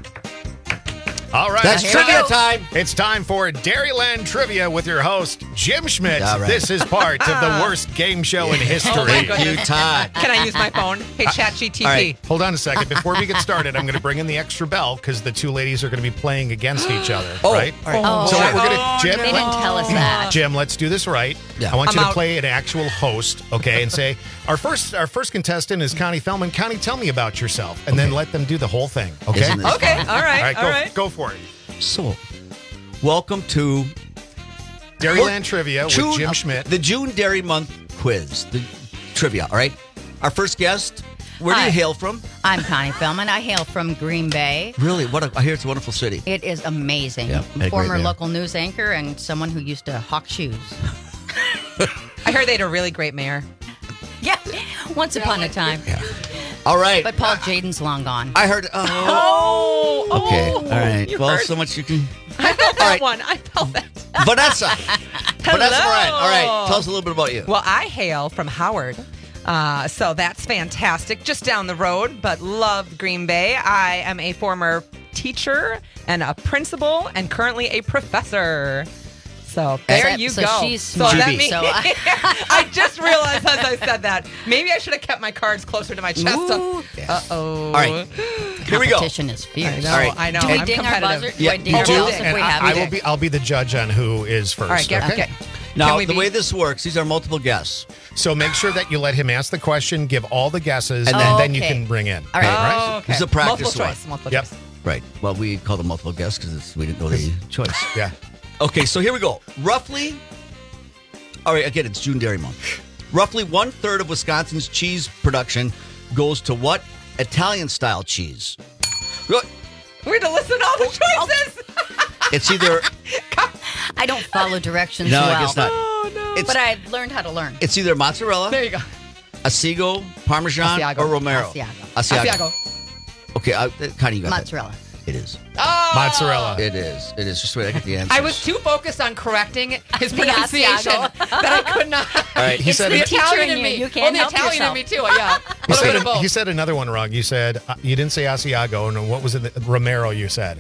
All right. That's trivia time. It's time for Dairyland Trivia with your host, Jim Schmidt. All right. This is part of the worst game show in history. Oh my Thank you, Todd. Can I use my phone? Hey, ChatGPT. All right, hold on a second. Before we get started, I'm going to bring in the extra bell because the two ladies are going to be playing against each other. Oh, right? all right. So we're going to, Jim, They didn't tell us that. Jim, let's do this right. Yeah. I want you I'm to out. play an actual host, okay, and say our first contestant is Connie Fellman. Connie, tell me about yourself, and then let them do the whole thing. Okay. Isn't this Okay. fun? All right. All right, go for it. So, welcome to Dairyland Trivia with June- Jim Schmidt. The June Dairy Month quiz, the trivia. All right. Our first guest. Where do Hi. you hail from? I'm Connie Fellman. I hail from Green Bay. Really? I hear it's a wonderful city. It is amazing. Yeah, I agree, Former yeah. local news anchor and someone who used to hawk shoes. I heard they had a really great mayor. Yeah, once upon a time. All right. But Paul Jaden's long gone. I heard. Okay. All right. You Well, heard. so much you can. I felt that All right. one. I felt that. Vanessa. Vanessa Hello. Moran. All right. Tell us a little bit about you. Well, I hail from Howard. So that's fantastic. Just down the road, but loved Green Bay. I am a former teacher and a principal and currently a professor. So there you So go. she's so smart. that GB. means So I just realized as I said that. Maybe I should have kept my cards closer to my chest. Ooh. Uh-oh. All right. Here we go. Competition is fierce. All right. I know. Do we I'm ding our competitive. buzzer? Do Yeah, I ding you our do. bells if And we have I to? will be. I'll be the judge on who is first. All right, get, okay? okay. Now, Can we the be- way this works, these are multiple guests. So make sure that you let him ask the question, give all the guesses, And and then- then you Okay. can bring in. All right. Right? Oh, okay. This is a practice Multiple one. choice. Multiple Yep. choice. Right. Well, we call them multiple guests because we didn't know the choice. Yeah. Okay, so here we go. Roughly, all right, again, it's June Dairy Month. Roughly 1/3 of Wisconsin's cheese production goes to what Italian-style cheese? What? We're to listen to all the choices. It's either, I don't follow directions no, well. I guess not. Oh, no. It's, But I learned how to learn. it's either mozzarella, There you go. Asiago, Parmesan, Asiago. or Romero. Asiago. Asiago. Okay, Connie, you got Mozzarella. that. It is. Oh. Mozzarella. It is. It is. Just wait, I get the answer. I was too focused on correcting his The pronunciation Asiago. that I could not. All right, He said the it- Italian in in you. me. You can't the help Italian yourself. in me too. Yeah. He A little bit said, of both. he said another one wrong. You said you didn't say Asiago, and what was it? Romero. You said.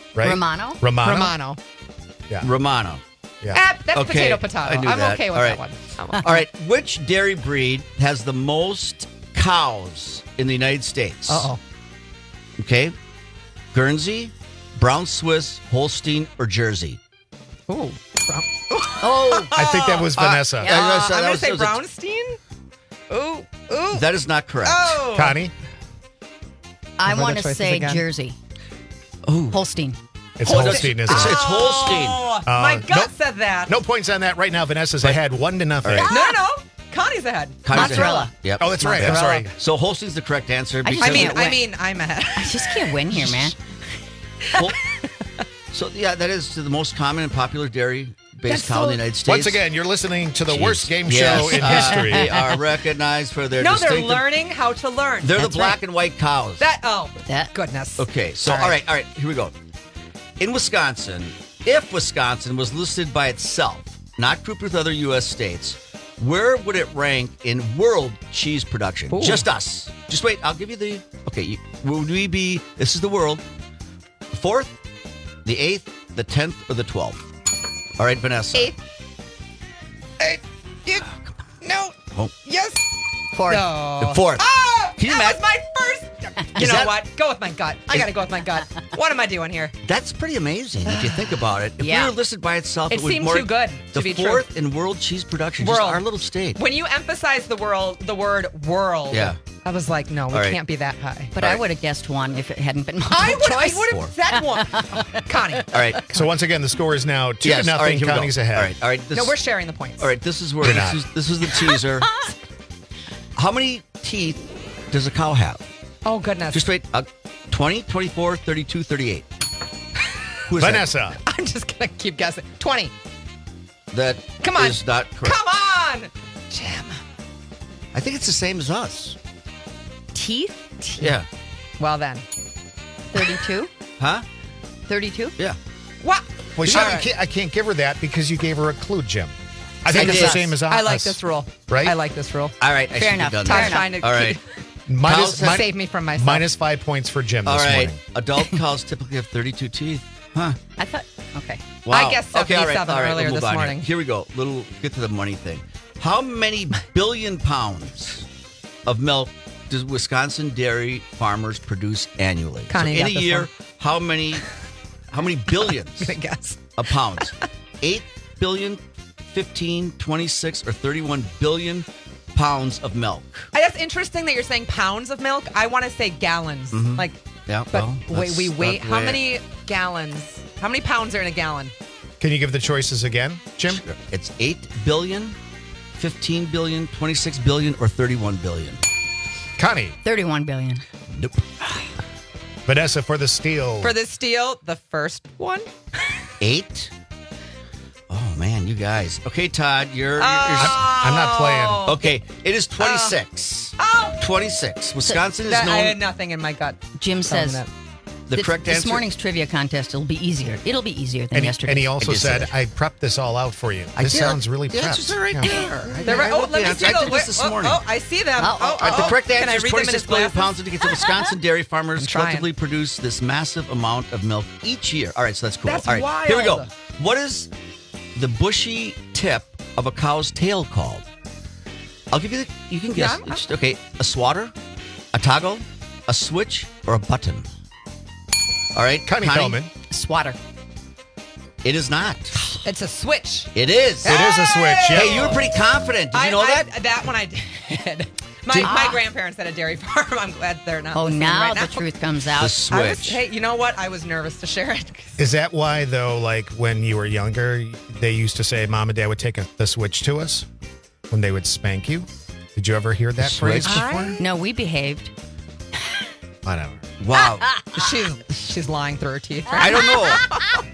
right? Romano? Romano. Yeah. Romano. Yeah. That's Okay, potato. I knew I'm that. okay with All that right. one. All right. Which dairy breed has the most cows in the United States? Uh-oh. Okay. Guernsey, Brown Swiss, Holstein, or Jersey? Ooh. Oh. I think that was Vanessa. I'm going to say Brownstein. Ooh. That is not correct. Oh. Connie? I What are want the to choices say again? Jersey. Ooh. Holstein. It's Holstein, isn't it? It's Holstein. Oh, my gut nope. said that. No points on that right now. Vanessa's ahead 1-0. All right. No. Connie's ahead. Connie's Mozzarella. ahead. Yep. Oh, that's right. I'm sorry. So Holstein's the correct answer. I just because can't I mean, I'm ahead. I just can't win here, man. Well, so yeah, that is the most common and popular dairy-based cow in the United States. Once again, you're listening to the worst game Yes. show in history. They are recognized for their No, they're distinctive... learning how to learn. They're That's the black right. and white cows. That goodness. Okay, so All all right. right, here we go. In Wisconsin, if Wisconsin was listed by itself, not grouped with other U.S. states, where would it rank in world cheese production? Ooh. Just us. Just wait, I'll give you the... Okay, would we be... This is the world. The 4th, the 8th, the 10th, or the 12th? All right, Vanessa. 8th. No. Oh. Yes. Fourth. No. The 4th. Oh, Can you that imagine? was my first. You Is know that- what? Go with my gut. I got to go with my gut. What am I doing here? That's pretty amazing if you think about it. If Yeah. we were listed by itself, It would seems more, too good to the be true. 4th in world cheese production, just World. our little state. When you emphasize the word world, Yeah. I was like, no, we All right. can't be that high. But I would have guessed one if it hadn't been multiple I choice. would have said one. Connie. All right. So once again, the score is now 2-0. Yes, all right, here we go. Connie's ahead. All right, all right. No, we're sharing the points. All right, this is where You're this not. is the teaser. How many teeth does a cow have? Oh, goodness. Just wait. 20, 24, 32, 38. Who is Vanessa. I'm just going to keep guessing. 20. That Come on. is not correct. Come on. Jim. I think it's the same as us. Teeth? Yeah. Well, then. 32? Huh? 32? Yeah. What? Well, she, All I right. can't give her that because you gave her a clue, Jim. I think I it's did. the same as us. I like this rule. Right? I like this rule. All right. I Fair should enough. have done Fair that. I'm trying to All right. Minus, Cows have- save me from myself. minus 5 points for Jim All this right. morning. Adult cows typically have 32 teeth. Huh. I thought, okay. Wow. I guessed Okay, all right, 77 all right, earlier we'll move this on morning. Here we go. Get to the money thing. How many billion pounds of milk does Wisconsin dairy farmers produce annually? Connie so in got a this year, one. how many billions I guess. of pounds? 8 billion, 15, 26, or 31 billion pounds of milk? That's interesting that you're saying pounds of milk. I want to say gallons. Mhm. Like, Yeah, but well, wait, that's we wait. not the How way many gallons? How many pounds are in a gallon? Can you give the choices again, Jim? It's 8 billion, 15 billion, 26 billion, or 31 billion. Connie. 31 billion. Nope. Vanessa for the steal. For the steal, the first one? 8? Oh, man, you guys. Okay, Todd, you're... I'm not playing. Okay, it is 26. 26. Wisconsin is That, I known... had nothing in my gut. Jim telling says me that. The this, correct this answer... morning's trivia contest will be easier. It'll be easier than And he, yesterday. and he also I did say said, that. I prepped this all out for you. I This did. sounds really The prepped. answers are right Yeah. there. They're right. Oh, let me I see did those. this this Oh, morning. oh, I see them. Oh, Oh, oh, The correct Can answer I is read them in his 26 billion glasses? pounds indicates that Wisconsin dairy farmers I'm trying. collectively produce this massive amount of milk each year. All right, so that's cool. That's All right, here we go. wild. What is the bushy tip of a cow's tail called? I'll give you the... You can guess. Yeah, I'm- Okay, a swatter, a toggle, a switch, or a button? All right, Connie Coleman. Swatter. It is not. It's a switch. It is. It is a switch, yeah. Hey, you were pretty confident. Did you know that? That one I did. My grandparents had a dairy farm. I'm glad they're not. Oh, listening now right the truth comes out. The I was, switch. hey, you know what? I was nervous to share it. Is that why, though, like when you were younger, they used to say Mom and Dad would take the switch to us when they would spank you? Did you ever hear that phrase switch? before? No, we behaved. Whatever. Wow. She's lying through her teeth. Right? I don't know.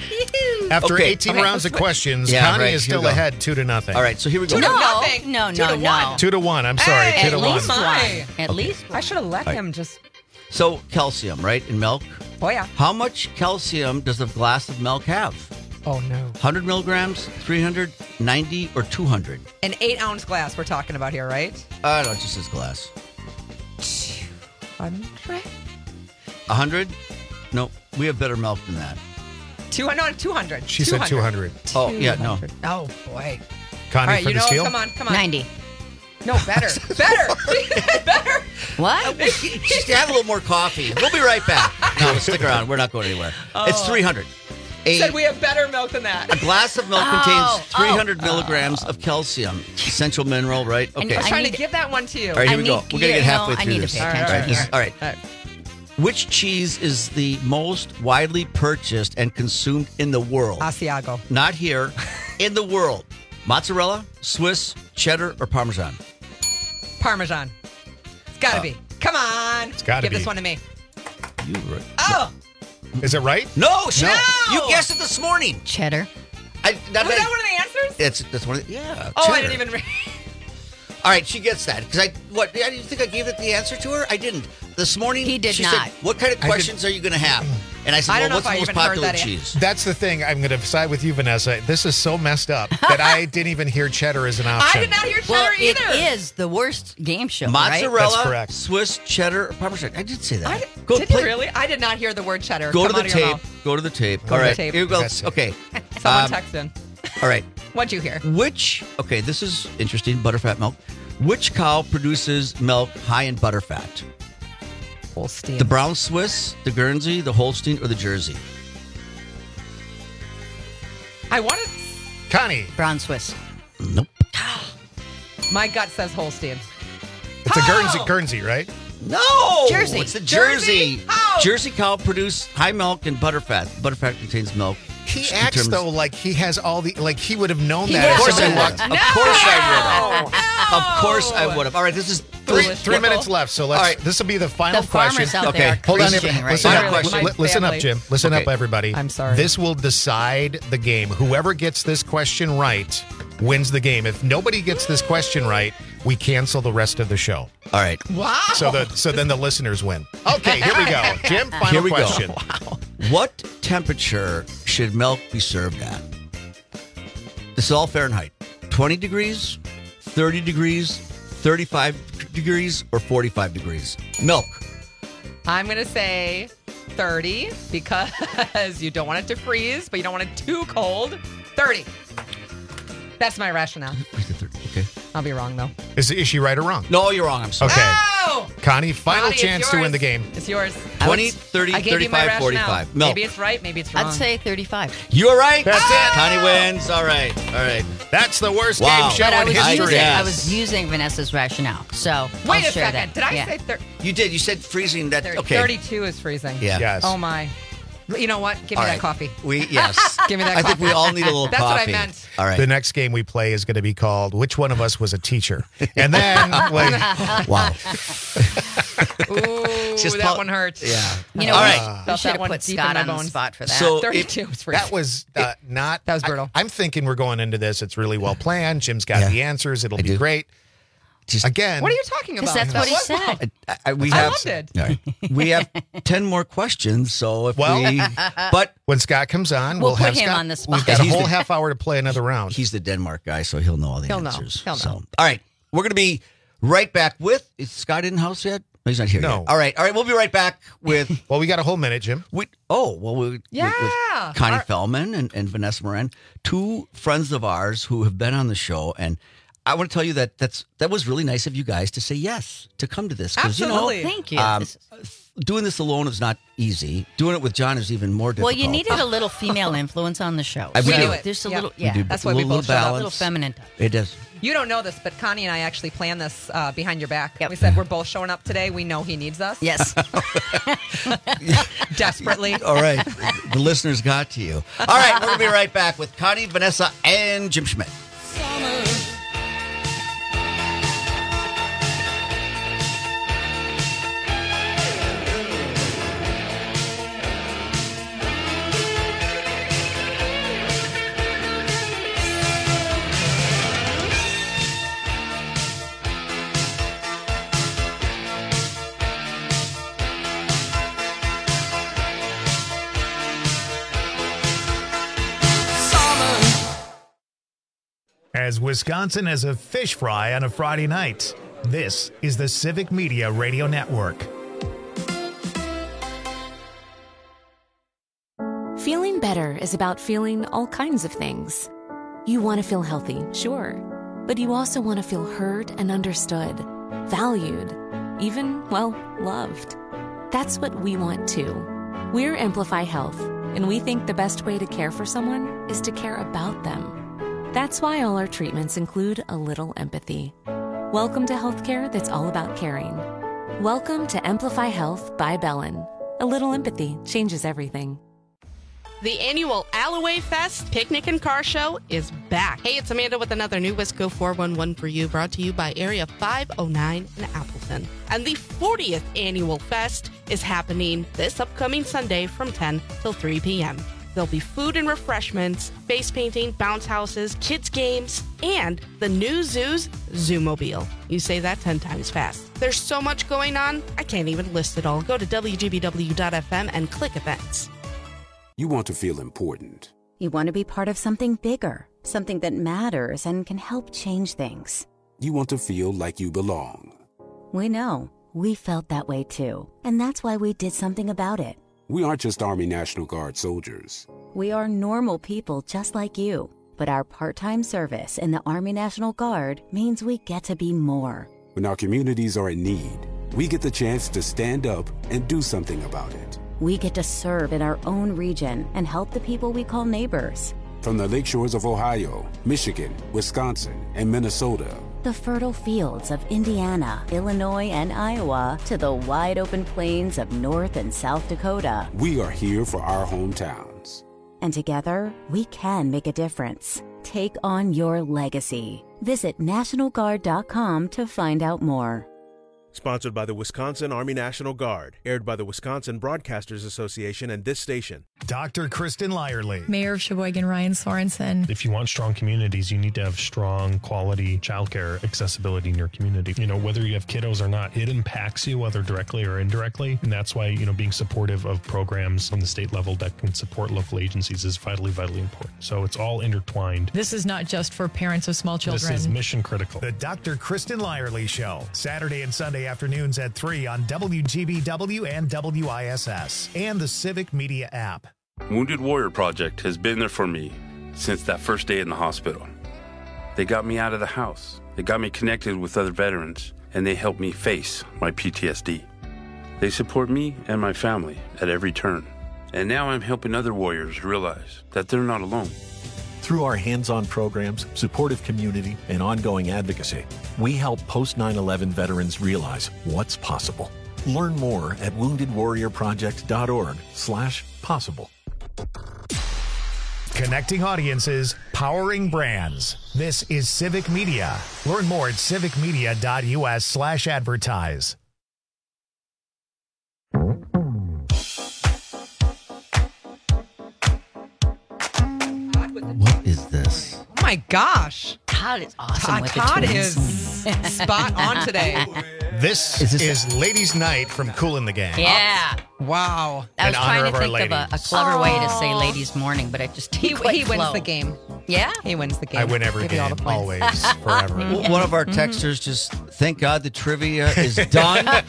After Okay. 18 Okay. rounds of questions, Yeah, Connie right, is here we still go. ahead 2-0. All right, so here we go. Two to No, nothing. no, 2 no, to no. 1. 2-1. I'm sorry. Hey, 2-1. At least my. one. At least one. I should have let All right. him just. So calcium, right, in milk? Oh yeah. How much calcium does a glass of milk have? Oh no. 100 milligrams, 300, 90, or 200? An 8-ounce glass we're talking about here, right? No, it just says glass. 100. 100, No, we have better milk than that. 200. She said 200. Oh, yeah, no. Oh, boy. Connie, All right, for you the know, steal? come on. 90. No, better. better. What? Just have a little more coffee. We'll be right back. No, stick around. We're not going anywhere. It's 300. Said we have better milk than that. A glass of milk contains 300 milligrams of calcium, essential mineral, right? Okay. I was trying to give that one to you. All right, here we go. We're going to get halfway through this. I need to pay attention here. All right. Which cheese is the most widely purchased and consumed in the world? Asiago. Not here, in the world. Mozzarella, Swiss, cheddar, or Parmesan? Parmesan. It's got to be. Come on. It's gotta Give be. this one to me. You right. Oh. Is it right? No. No. You guessed it this morning. Cheddar. Was that one of the answers? That's one of the, yeah. Oh, I cheddar. didn't even read. All right, she gets that. Because I didn't think I gave it the answer to her? I didn't. This morning, He did she not. said, what kind of questions are you going to have? And I said, I don't well, know what's if the I most even heard popular that cheese? That's the thing. I'm going to side with you, Vanessa. This is so messed up that I didn't even hear cheddar as an option. I did not hear cheddar Well, either. it is the worst game show, right? Mozzarella, That's correct. Swiss, cheddar, or Parmesan. I did say that. Did you really? I did not hear the word cheddar. Go to come the out of your tape. mouth. Go to the tape. Go All to the right. tape. Here we go. That's it. Okay. Someone text in. All right. What'd you hear? Okay, this is interesting. Butterfat milk. Which cow produces milk high in butterfat? Holstein. The brown Swiss, the Guernsey, the Holstein, or the Jersey? I wanted. Connie. Brown Swiss. Nope. My gut says Holstein. It's a Guernsey, right? No. Jersey. It's the Jersey. How? Jersey cow produce high milk and butterfat. Butterfat contains milk. He which acts, determines- though, like he has all the, like he would have known He that. does. if Of course I somebody would. walked- Of course I would. Of course I would have. All right, this is Three minutes left, so let's. All right. This will be the final The farmers question. out there are hold on. cringing right Listen now. up. Question. Listen up, family. Jim. Listen Okay. up, everybody. I'm sorry. This will decide the game. Whoever gets this question right wins the game. If nobody gets this question right, we cancel the rest of the show. All right. Wow. So then the listeners win. Okay, here we go. Jim, final Here we question. go. What temperature should milk be served at? This is all Fahrenheit. 20 degrees, 30 degrees, 35 degrees, or 45 degrees? Milk. I'm going to say 30 because you don't want it to freeze, but you don't want it too cold. 30. That's my rationale. Okay. I'll be wrong, though. Is she right or wrong? No, you're wrong. I'm sorry. Okay. Oh! Connie, final Connie, it's chance to win yours. the game. It's yours. 20, 30, I gave you my 35, rationale. 45. Milk. Maybe it's right, maybe it's wrong. I'd say 35. You are right. That's it. Connie wins. All right. All right. That's the worst Wow. game show But I in was, history. using, Yes. I was using Vanessa's rationale. So Wait I'll a share second. that. Did I Yeah. say 30? You did. You said freezing that. 30. Okay. 32 is freezing. Yeah. Yes. Oh, my. You know what? Give me All that right. coffee. Yes. Give me that I coffee. think we all need a little That's coffee. what I meant. All right. The next game we play is going to be called "Which One of Us Was a Teacher?" And then, wait, Wow. Ooh, Just that pull- one hurts. Yeah. You know, All we right. Felt should that have one put deep Scott in my on the bones. spot for that. So 32 is freezing. that was not. That was brutal. I'm thinking we're going into this. It's really well planned. Jim's got Yeah. the answers. It'll I be do. great. Just Again, What are you talking about? Because that's what he said. we I have. loved it. All right. We have 10 more questions. So if Well- we, but when Scott comes on, We'll we'll put have him Scott. on the spot. We've got a He's whole the- half hour to play another round. he's the Denmark guy, so he'll know all the He'll know. answers. He'll know. So, all right, we're going to be right back with. Is Scott in the house yet? No, he's not here No. yet. All right. We'll be right back with. Well, we got a whole minute, Jim. with Yeah. Connie Our- Fellman and Vanessa Moran, two friends of ours who have been on the show, and I want to tell you that that was really nice of you guys to say yes to come to this. 'cause, Absolutely. You know, Thank you. doing this alone is not easy. Doing it with John is even more difficult. Well, you needed a little female influence on the show. We do. There's a Yeah. little, We yeah, do That's a why we little both showed up. balance. a little feminine touch. It does. You don't know this, but Connie and I actually planned this behind your back. Yep. We said we're both showing up today. We know he needs us. Yes. Desperately. All right. The listeners got to you. All right. We're going to be right back with Connie, Vanessa, and Jim Schmidt. As Wisconsin has a fish fry on a Friday night, this is the Civic Media Radio Network. Feeling better is about feeling all kinds of things. You want to feel healthy, sure, but you also want to feel heard and understood, valued, even, well, loved. That's what we want too. We're Amplify Health, and we think the best way to care for someone is to care about them. That's why all our treatments include a little empathy. Welcome to healthcare that's all about caring. Welcome to Amplify Health by Bellin. A little empathy changes everything. The annual Alloway Fest Picnic and Car Show is back. Hey, it's Amanda with another new Wisco 411 for you, brought to you by Area 509 in Appleton. And the 40th annual fest is happening this upcoming Sunday from 10 till 3 p.m. There'll be food and refreshments, face painting, bounce houses, kids' games, and the new zoo's Zoomobile. You say that 10 times fast. There's so much going on, I can't even list it all. Go to WGBW.FM and click events. You want to feel important. You want to be part of something bigger, something that matters and can help change things. You want to feel like you belong. We know. We felt that way too. And that's why we did something about it. We aren't just Army National Guard soldiers. We are normal people just like you. But our part-time service in the Army National Guard means we get to be more. When our communities are in need, we get the chance to stand up and do something about it. We get to serve in our own region and help the people we call neighbors. From the lakeshores of Ohio, Michigan, Wisconsin, and Minnesota. The fertile fields of Indiana, Illinois, and Iowa to the wide open plains of North and South Dakota. We are here for our hometowns. And together, we can make a difference. Take on your legacy. Visit NationalGuard.com to find out more. Sponsored by the Wisconsin Army National Guard. Aired by the Wisconsin Broadcasters Association and this station. Dr. Kristen Lyerly. Mayor of Sheboygan, Ryan Sorensen. If you want strong communities, you need to have strong, quality childcare accessibility in your community. You know, whether you have kiddos or not, it impacts you, whether directly or indirectly. And that's why, you know, being supportive of programs on the state level that can support local agencies is vitally, vitally important. So it's all intertwined. This is not just for parents of small children. This is mission critical. The Dr. Kristen Lyerly Show. Saturday and Sunday afternoons at 3 on WGBW and WISS and the Civic Media app. Wounded Warrior Project has been there for me since that first day in the hospital. They got me out of the house. They got me connected with other veterans, and they helped me face my PTSD. They support me and my family at every turn. And now I'm helping other warriors realize that they're not alone. Through our hands-on programs, supportive community, and ongoing advocacy, we help post 9/11 veterans realize what's possible. Learn more at woundedwarriorproject.org/possible. Connecting audiences, powering brands. This is Civic Media. Learn more at civicmedia.us/advertise. What is this? Oh my gosh. Todd is awesome with the Todd twins. is spot on today. This is Ladies' Night from Kool and the Gang. Yeah. Wow. I was In trying honor to of our think of a ladies. clever way to say ladies' morning, but it just He didn't quite wins flow. the game. Yeah? He wins the game. I win every Give you all the game, points. always, forever. One of our texters just, thank God the trivia is done. Wow.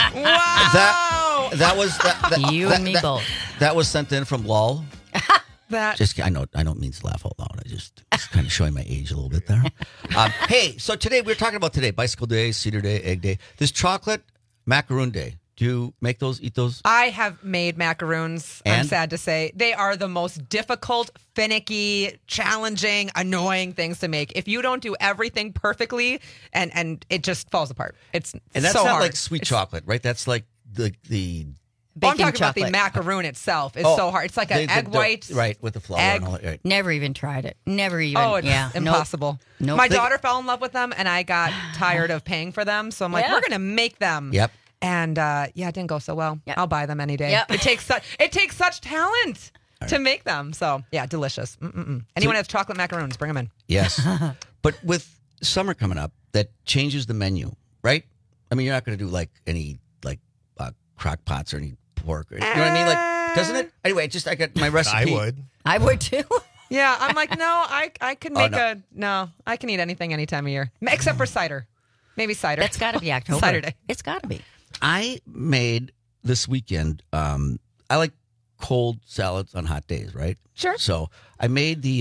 That was You and me both. That was sent in from Lol. That Just I don't mean to laugh out loud. I just kind of showing my age a little bit there. Hey, so today we're talking about Bicycle Day, Cedar Day, Egg Day. This chocolate macaroon day. Do you make those? Eat those? I have made macaroons. I'm And? sad to say they are the most difficult, finicky, challenging, annoying things to make. If you don't do everything perfectly, and it just falls apart. It's And that's so not hard. like sweet chocolate, right? That's like the Oh, I'm Baking talking about the chocolate. macaroon itself. It's Oh, so hard. It's like an egg white. right, with the flour egg. and all that. Right. Never even tried it. Never even. Oh, it's yeah. impossible. Nope. My daughter fell in love with them, and I got tired of paying for them. So I'm like, Yeah. we're going to make them. Yep. And it didn't go so well. Yep. I'll buy them any day. Yep. It takes such talent to make them. So yeah, delicious. Anyone has chocolate macaroons? Bring them in. Yes. But with summer coming up, that changes the menu, right? I mean, you're not going to do like any crock pots or any pork. Or, you know what I mean? Like, doesn't it? Anyway, I got my recipe. I would too. Yeah, I'm like, no, I could Oh, make I can eat anything any time of year except for cider. Maybe cider. That's got to be October. Cider day. It's got to be. I made this weekend. I like cold salads on hot days, right? Sure. So I made the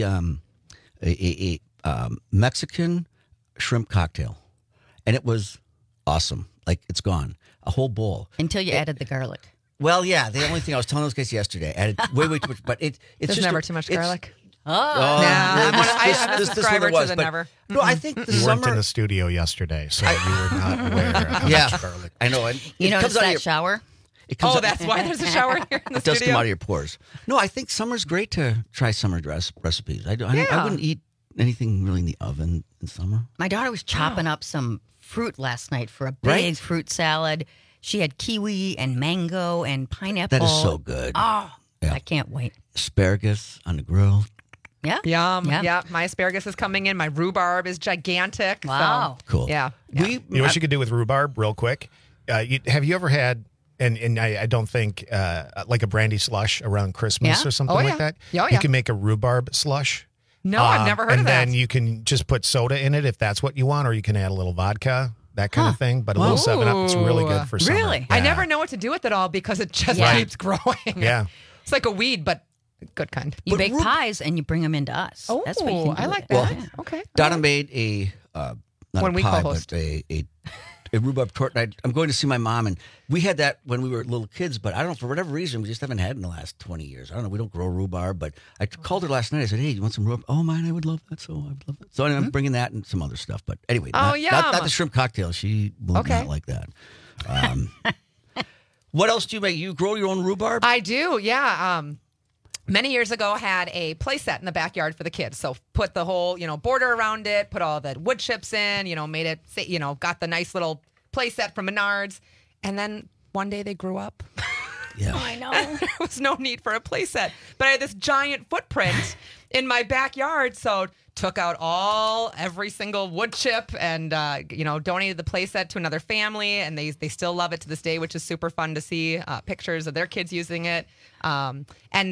Mexican shrimp cocktail, and it was awesome. Like, it's gone. A whole bowl. Until you added the garlic. Well, yeah. The only thing I was telling those guys yesterday, I added way too much, but it's There's just never too much garlic. I'm a subscriber to the never. No, I think the You summer. weren't in the studio yesterday, so you were not aware of how Yeah, much garlic. I know. And You it notice comes out of that your, shower? It comes Oh, out- that's why there's a shower here in the It does studio. come out of your pores. No, I think summer's great to try summer recipes. I wouldn't eat anything really in the oven in summer. My daughter was chopping up some fruit last night for a big Right? fruit salad. She had kiwi and mango and pineapple. That is so good. Oh, Yeah. I can't wait. Asparagus on the grill. Yeah. Yum. Yeah. Yeah. My asparagus is coming in. My rhubarb is gigantic. Wow. So, Cool. yeah. You know what you could do with rhubarb, real quick? Have you ever had, and I don't think, like a brandy slush around Christmas Yeah. or something Oh, like yeah. that? Oh, You yeah. can make a rhubarb slush. No, I've never heard of and that. then you can just put soda in it if that's what you want, or you can add a little vodka, that kind of thing. But a little 7-Up, it's really good for summer. Really? I Yeah. never know what to do with it all because it just Right. keeps growing. Yeah. It's like a weed, but good kind. You bake pies and you bring them into us. Oh, That's what you can do I with like it. that. Yeah. Okay. Donna made a not When a we pie, co-host. but a rhubarb tort. And I'm going to see my mom, and we had that when we were little kids. But I don't know, for whatever reason, we just haven't had it in the last 20 years. I don't know. We don't grow rhubarb, but I called her last night. I said, "Hey, you want some rhubarb?" "Oh, man, I would love that." So I would love that. So anyway, I'm bringing that and some other stuff. But anyway, Oh, not yum. the shrimp cocktail. She will not like that. What else do you make? You grow your own rhubarb? I do, yeah. Many years ago, had a play set in the backyard for the kids. So put the whole, border around it, put all the wood chips in, made it, got the nice little play set from Menards. And then one day they grew up. Yeah. Oh, I know. There was no need for a play set. But I had this giant footprint in my backyard. So took out every single wood chip and, donated the play set to another family. And they still love it to this day, which is super fun to see pictures of their kids using it. Turned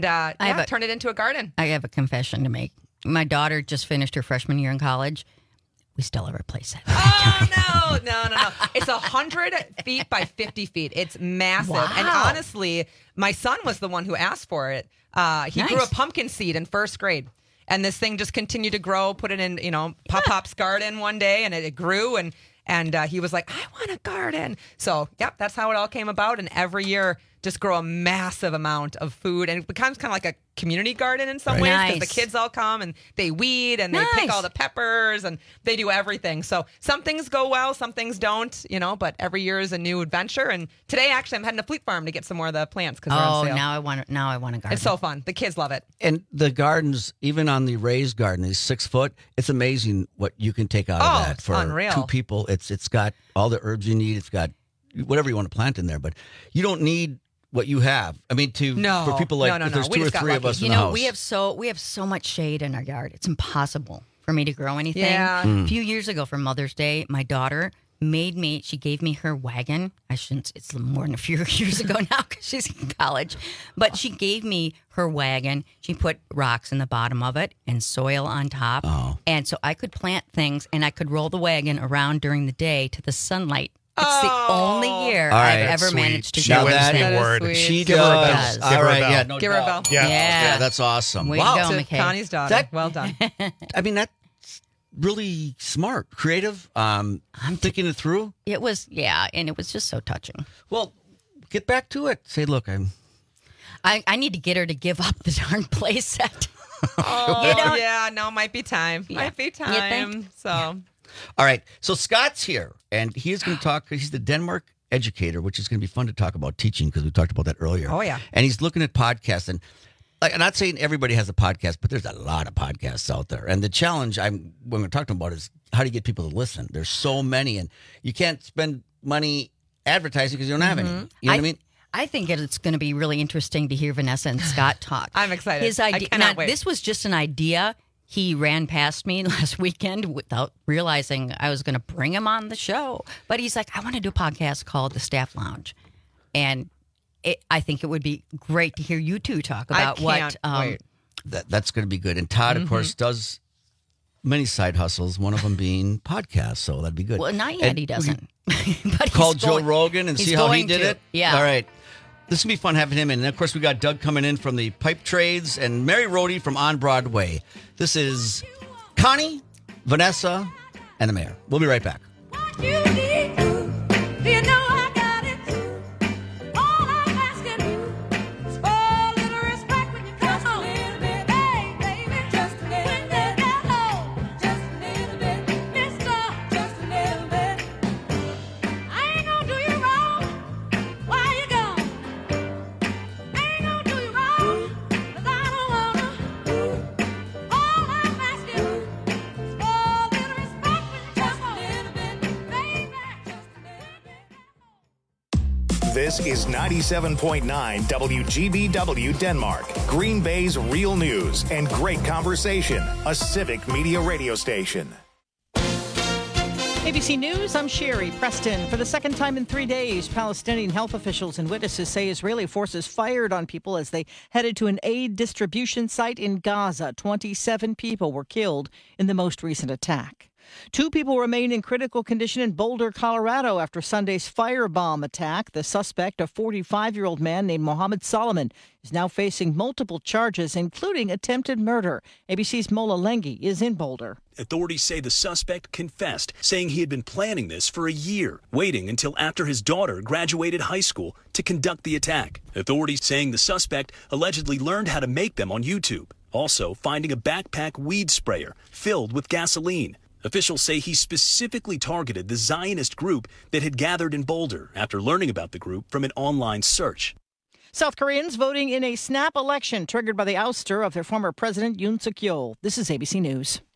it into a garden. I have a confession to make. My daughter just finished her freshman year in college. We still have our play set. Oh, no. It's 100 feet by 50 feet. It's massive. Wow. And honestly, my son was the one who asked for it. He grew a pumpkin seed in first grade. And this thing just continued to grow, put it in, Pop-Pop's garden one day, and it grew. And he was like, I want a garden. So, yep, that's how it all came about. And every year, just grow a massive amount of food. And it becomes kind of like a community garden in some ways because the kids all come and they weed and they pick all the peppers and they do everything. So some things go well, some things don't, but every year is a new adventure. And today, actually, I'm heading to Fleet Farm to get some more of the plants because they're on sale. now I want a garden. It's so fun. The kids love it. And the gardens, even on the raised garden, is 6 foot. It's amazing what you can take out of that it's for unreal. 2 people. It's got all the herbs you need. It's got whatever you want to plant in there, but you don't need what you have. I mean, for people like if there's 2 or 3 of us in the house. we have so much shade in our yard. It's impossible for me to grow anything. Yeah. A few years ago for Mother's Day, my daughter she gave me her wagon. It's more than a few years ago now because she's in college. But she gave me her wagon. She put rocks in the bottom of it and soil on top. Oh. And so I could plant things and I could roll the wagon around during the day to the sunlight. It's the only year All right, I've ever sweet. managed to She grow wins this the thing. award. She Give her a bell. does. Give All her a right, bell. yeah, no Give her a doubt. bell. Yeah. Yeah. That's awesome. Way to Wow. go, To McKay. Connie's daughter. Well done. I mean, that's really smart, creative. I'm thinking it through. It was, and it was just so touching. Well, get back to it. Say, look, I need to get her to give up the darn play set. Oh, yeah. No, might be time. Yeah. Might be You time. think? So, all right. So Scott's here, and he is going to talk. He's the Denmark educator, which is going to be fun to talk about teaching because we talked about that earlier. Oh, yeah. And he's looking at podcasts, and I'm not saying everybody has a podcast, but there's a lot of podcasts out there. And the challenge when we're talking about is how do you get people to listen? There's so many, and you can't spend money advertising because you don't have any. You know what I mean? I think it's going to be really interesting to hear Vanessa and Scott talk. I'm excited. His idea. I cannot now, wait. This was just an idea. He ran past me last weekend without realizing I was going to bring him on the show. But he's like, I want to do a podcast called The Staff Lounge. And I think it would be great to hear you two talk about what. Wait. That's going to be good. And Todd, of course, does many side hustles, one of them being podcasts. So that'd be good. Well, not yet, he doesn't. But Call he's Joe going- Rogan and he's see how he going did to. it? Yeah. All right. This is going to be fun having him in. And, of course, we got Doug coming in from the Pipe Trades and Mary Rohde from On Broadway. This is Connie, Vanessa, and the Mayor. We'll be right back. This is 97.9 WGBW Denmark, Green Bay's real news and great conversation, a civic media radio station. ABC News, I'm Sherry Preston. For the second time in 3 days, Palestinian health officials and witnesses say Israeli forces fired on people as they headed to an aid distribution site in Gaza. 27 people were killed in the most recent attack. 2 people remain in critical condition in Boulder, Colorado after Sunday's firebomb attack. The suspect, a 45-year-old man named Mohammed Solomon, is now facing multiple charges, including attempted murder. ABC's Mola Lengi is in Boulder. Authorities say the suspect confessed, saying he had been planning this for a year, waiting until after his daughter graduated high school to conduct the attack. Authorities saying the suspect allegedly learned how to make them on YouTube, also finding a backpack weed sprayer filled with gasoline. Officials say he specifically targeted the Zionist group that had gathered in Boulder after learning about the group from an online search. South Koreans voting in a snap election triggered by the ouster of their former president Yoon Suk-yeol. This is ABC News.